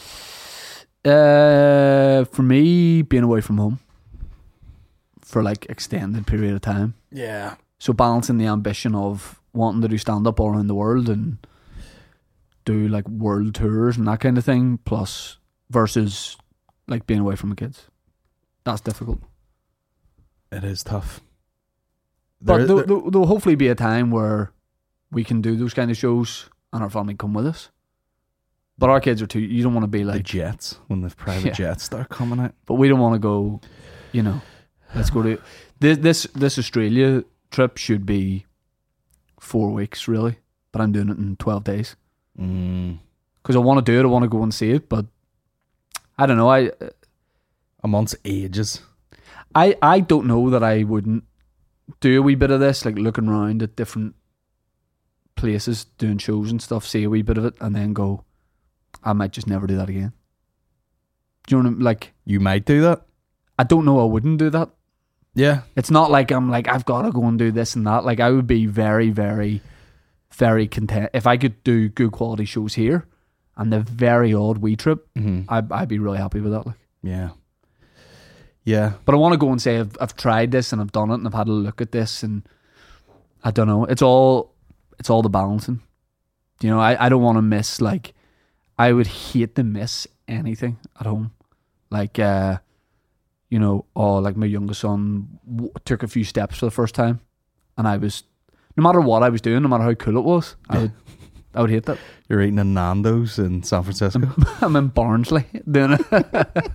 C: Uh, for me, being away from home for like extended period of time.
D: Yeah.
C: So balancing the ambition of wanting to do stand up all around the world and do like world tours and that kind of thing, plus versus like being away from the kids. That's difficult.
D: It is tough.
C: But
D: There-
C: there,
D: there-
C: there, there'll hopefully be a time where we can do those kind of shows and our family come with us. But our kids are too. You don't want to be
D: the
C: like,
D: jets, when the private
C: Yeah.
D: jets start coming out.
C: but we don't want to go. You know, let's go to this. This this Australia trip should be four weeks really, but I'm doing it in twelve days
D: Mm.
C: because I want to do it. I want to go and see it, but I don't know. I
D: A month's ages.
C: I I don't know that I wouldn't do a wee bit of this, like looking around at different places, doing shows and stuff, see a wee bit of it, and then go, I might just never do that again. Do you know what I mean? Like,
D: You might do that.
C: I don't know I wouldn't do that.
D: Yeah.
C: It's not like I'm like, I've got to go and do this and that. Like, I would be very, very, very content. If I could do good quality shows here and the very odd wee trip,
D: Mm-hmm.
C: I'd, I'd be really happy with that. Like,
D: Yeah. Yeah.
C: but I want to go and say I've, I've tried this and I've done it and I've had a look at this, and I don't know. It's all it's all the balancing. You know, I, I don't want to miss, like, I would hate to miss anything at home. Like, uh, you know, oh, like my youngest son w- took a few steps for the first time, and I was, no matter what I was doing, no matter how cool it was, I would I would hate that.
D: You're eating in Nando's in San Francisco.
C: I'm in Barnsley doing it.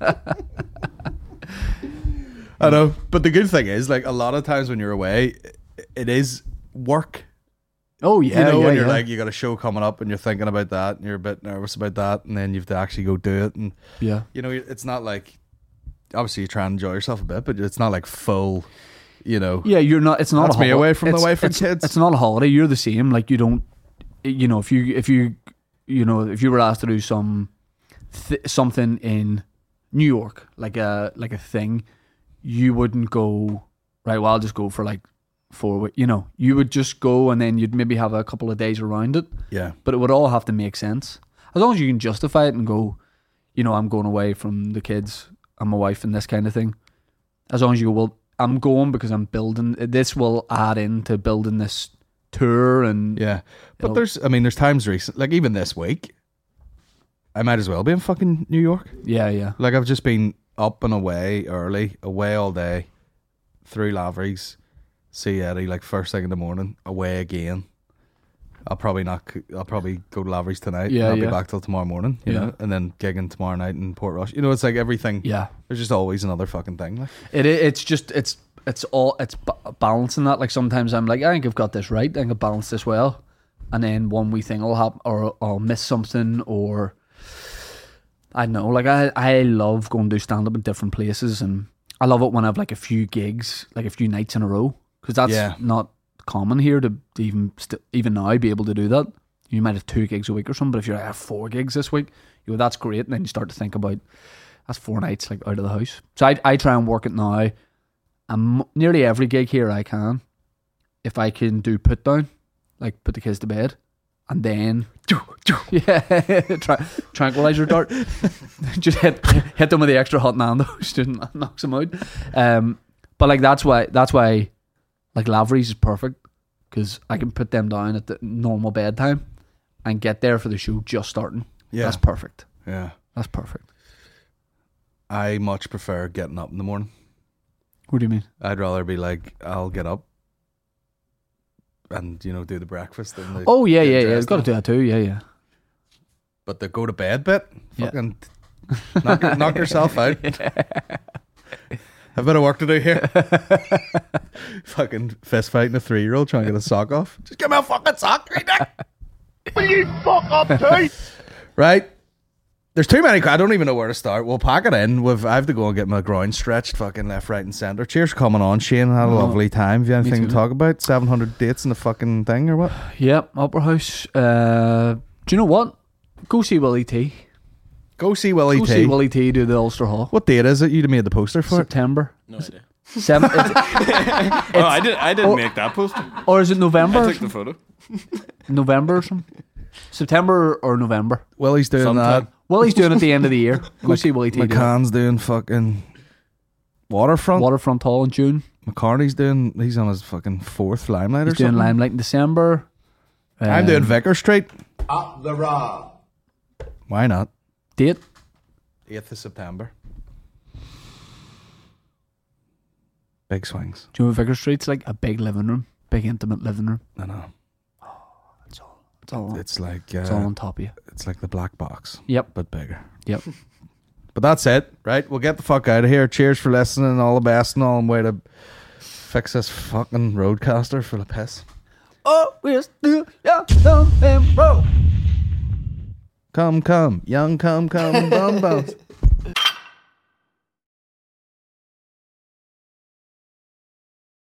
D: I know, but the good thing is, like, a lot of times when you're away, it is work.
C: Oh yeah,
D: You know,
C: yeah,
D: when you're
C: yeah.
D: like, you got a show coming up and you're thinking about that and you're a bit nervous about that, and then you have to actually go do it. And,
C: yeah.
D: you know, it's not like, obviously you try and enjoy yourself a bit, but it's not like full, you know.
C: Yeah, you're not. It's not.
D: That's
C: a
D: me
C: hol-
D: away from the
C: it's-
D: wife and
C: it's-
D: kids.
C: It's not a holiday. You're the same. Like, you don't. You know, if you if you you know if you were asked to do some th- something in New York, like a like a thing, you wouldn't go right. Well, I'll just go for like four weeks. You know, you would just go and then you'd maybe have a couple of days around it.
D: Yeah.
C: But it would all have to make sense as long as you can justify it and go. You know, I'm going away from the kids and my wife and this kind of thing. As long as you go, well, I'm going because I'm building. This will add into building this tour and
D: Yeah. But
C: It'll-
D: there's, I mean, there's times recent, like even this week, I might as well be in fucking New York.
C: yeah, yeah.
D: Like, I've just been up and away early, away all day, through Lavery's, see Eddie like first thing in the morning, away again. I'll probably not. I'll probably go to Lavery's tonight.
C: Yeah,
D: and I'll
C: yeah.
D: be back till tomorrow morning. You
C: Yeah.
D: know, and then gigging tomorrow night in Port Rush. You know, it's like everything.
C: Yeah.
D: There's just always another fucking thing. Like,
C: It i- it's just it's it's all it's ba- balancing that. Like sometimes I'm like, I think I've got this right. I think I've balanced this well, and then one wee thing will happen, or I'll miss something, or I don't know. Like I I love going to do stand up in different places, and I love it when I have like a few gigs, like a few nights in a row, because that's
D: Yeah.
C: not common here to, to even st- even now be able to do that. You might have two gigs a week or something, but if you're like, I have four gigs this week, you know, that's great. And then you start to think about, that's four nights like out of the house. So I I try and work it now. And m- nearly every gig here I can, if I can do put down, like put the kids to bed, and then yeah, tra- tranquilizer dart, just hit hit them with the extra hot Nando's, just knocks them out. Um, but like that's why that's why like Lavery's is perfect, because I can put them down at the normal bedtime and get there for the show just starting.
D: yeah,
C: That's perfect.
D: yeah.
C: That's perfect.
D: I much prefer getting up in the morning.
C: What do you mean?
D: I'd rather be like, I'll get up and, you know, do the breakfast. And the,
C: Oh yeah,
D: get
C: yeah, yeah.
D: dressed
C: Got to
D: and-
C: do that too. Yeah, yeah.
D: But the go to bed bit,
C: Yeah.
D: fucking knock, knock yourself out. Have a bit of work to do here. Fucking fist fighting a three year old trying to get a sock off. Just give me a fucking sock right there. Will you fuck up too? Right. There's too many. I don't even know where to start. We'll pack it in. We've, I have to go and get my groin stretched, fucking left, right, and centre. Cheers for coming on, Shane. Had a
C: Oh,
D: lovely time. Have you anything
C: too.
D: to talk about? seven hundred dates in the fucking thing or what?
C: Yep, Opera House. Uh, do you know what? Go see Willie T.
D: Go see Willie
C: Go
D: T.
C: see Willie T do the Ulster Hall.
D: What date is it? You made the poster for it?
C: September.
E: No idea.
C: Seven, it's,
E: Oh, I did. I didn't
C: oh.
E: make that poster.
C: or is it November?
E: I
C: or
E: took the photo.
C: November or something? September or November?
D: Willie's doing
E: Sometime.
D: that.
C: Willie's doing it at the end of the year. Go see Willie T. do it.
D: McCann's doing fucking Waterfront.
C: Waterfront Hall in June.
D: McCartney's doing, he's on his fucking fourth Limelight or
C: He's doing
D: something.
C: Limelight in December.
D: I'm
C: Um,
D: doing Vicar Street.
F: Up the raw.
D: Why not?
C: Date.
D: eighth of September. Big swings.
C: Do you know Vicar Street's like a big living room? Big intimate living room.
D: I know.
C: It's all, it's all,
D: It's like uh,
C: it's all on top of you.
D: it's like the black box,
C: Yep.
D: but bigger.
C: Yep.
D: But that's it, right? We'll get the fuck out of here. Cheers for listening. All the best and all. And way to fix this fucking roadcaster full of piss.
C: Oh, we're still young, dumb, and broke.
D: Come, come, young, come, come, bum bums.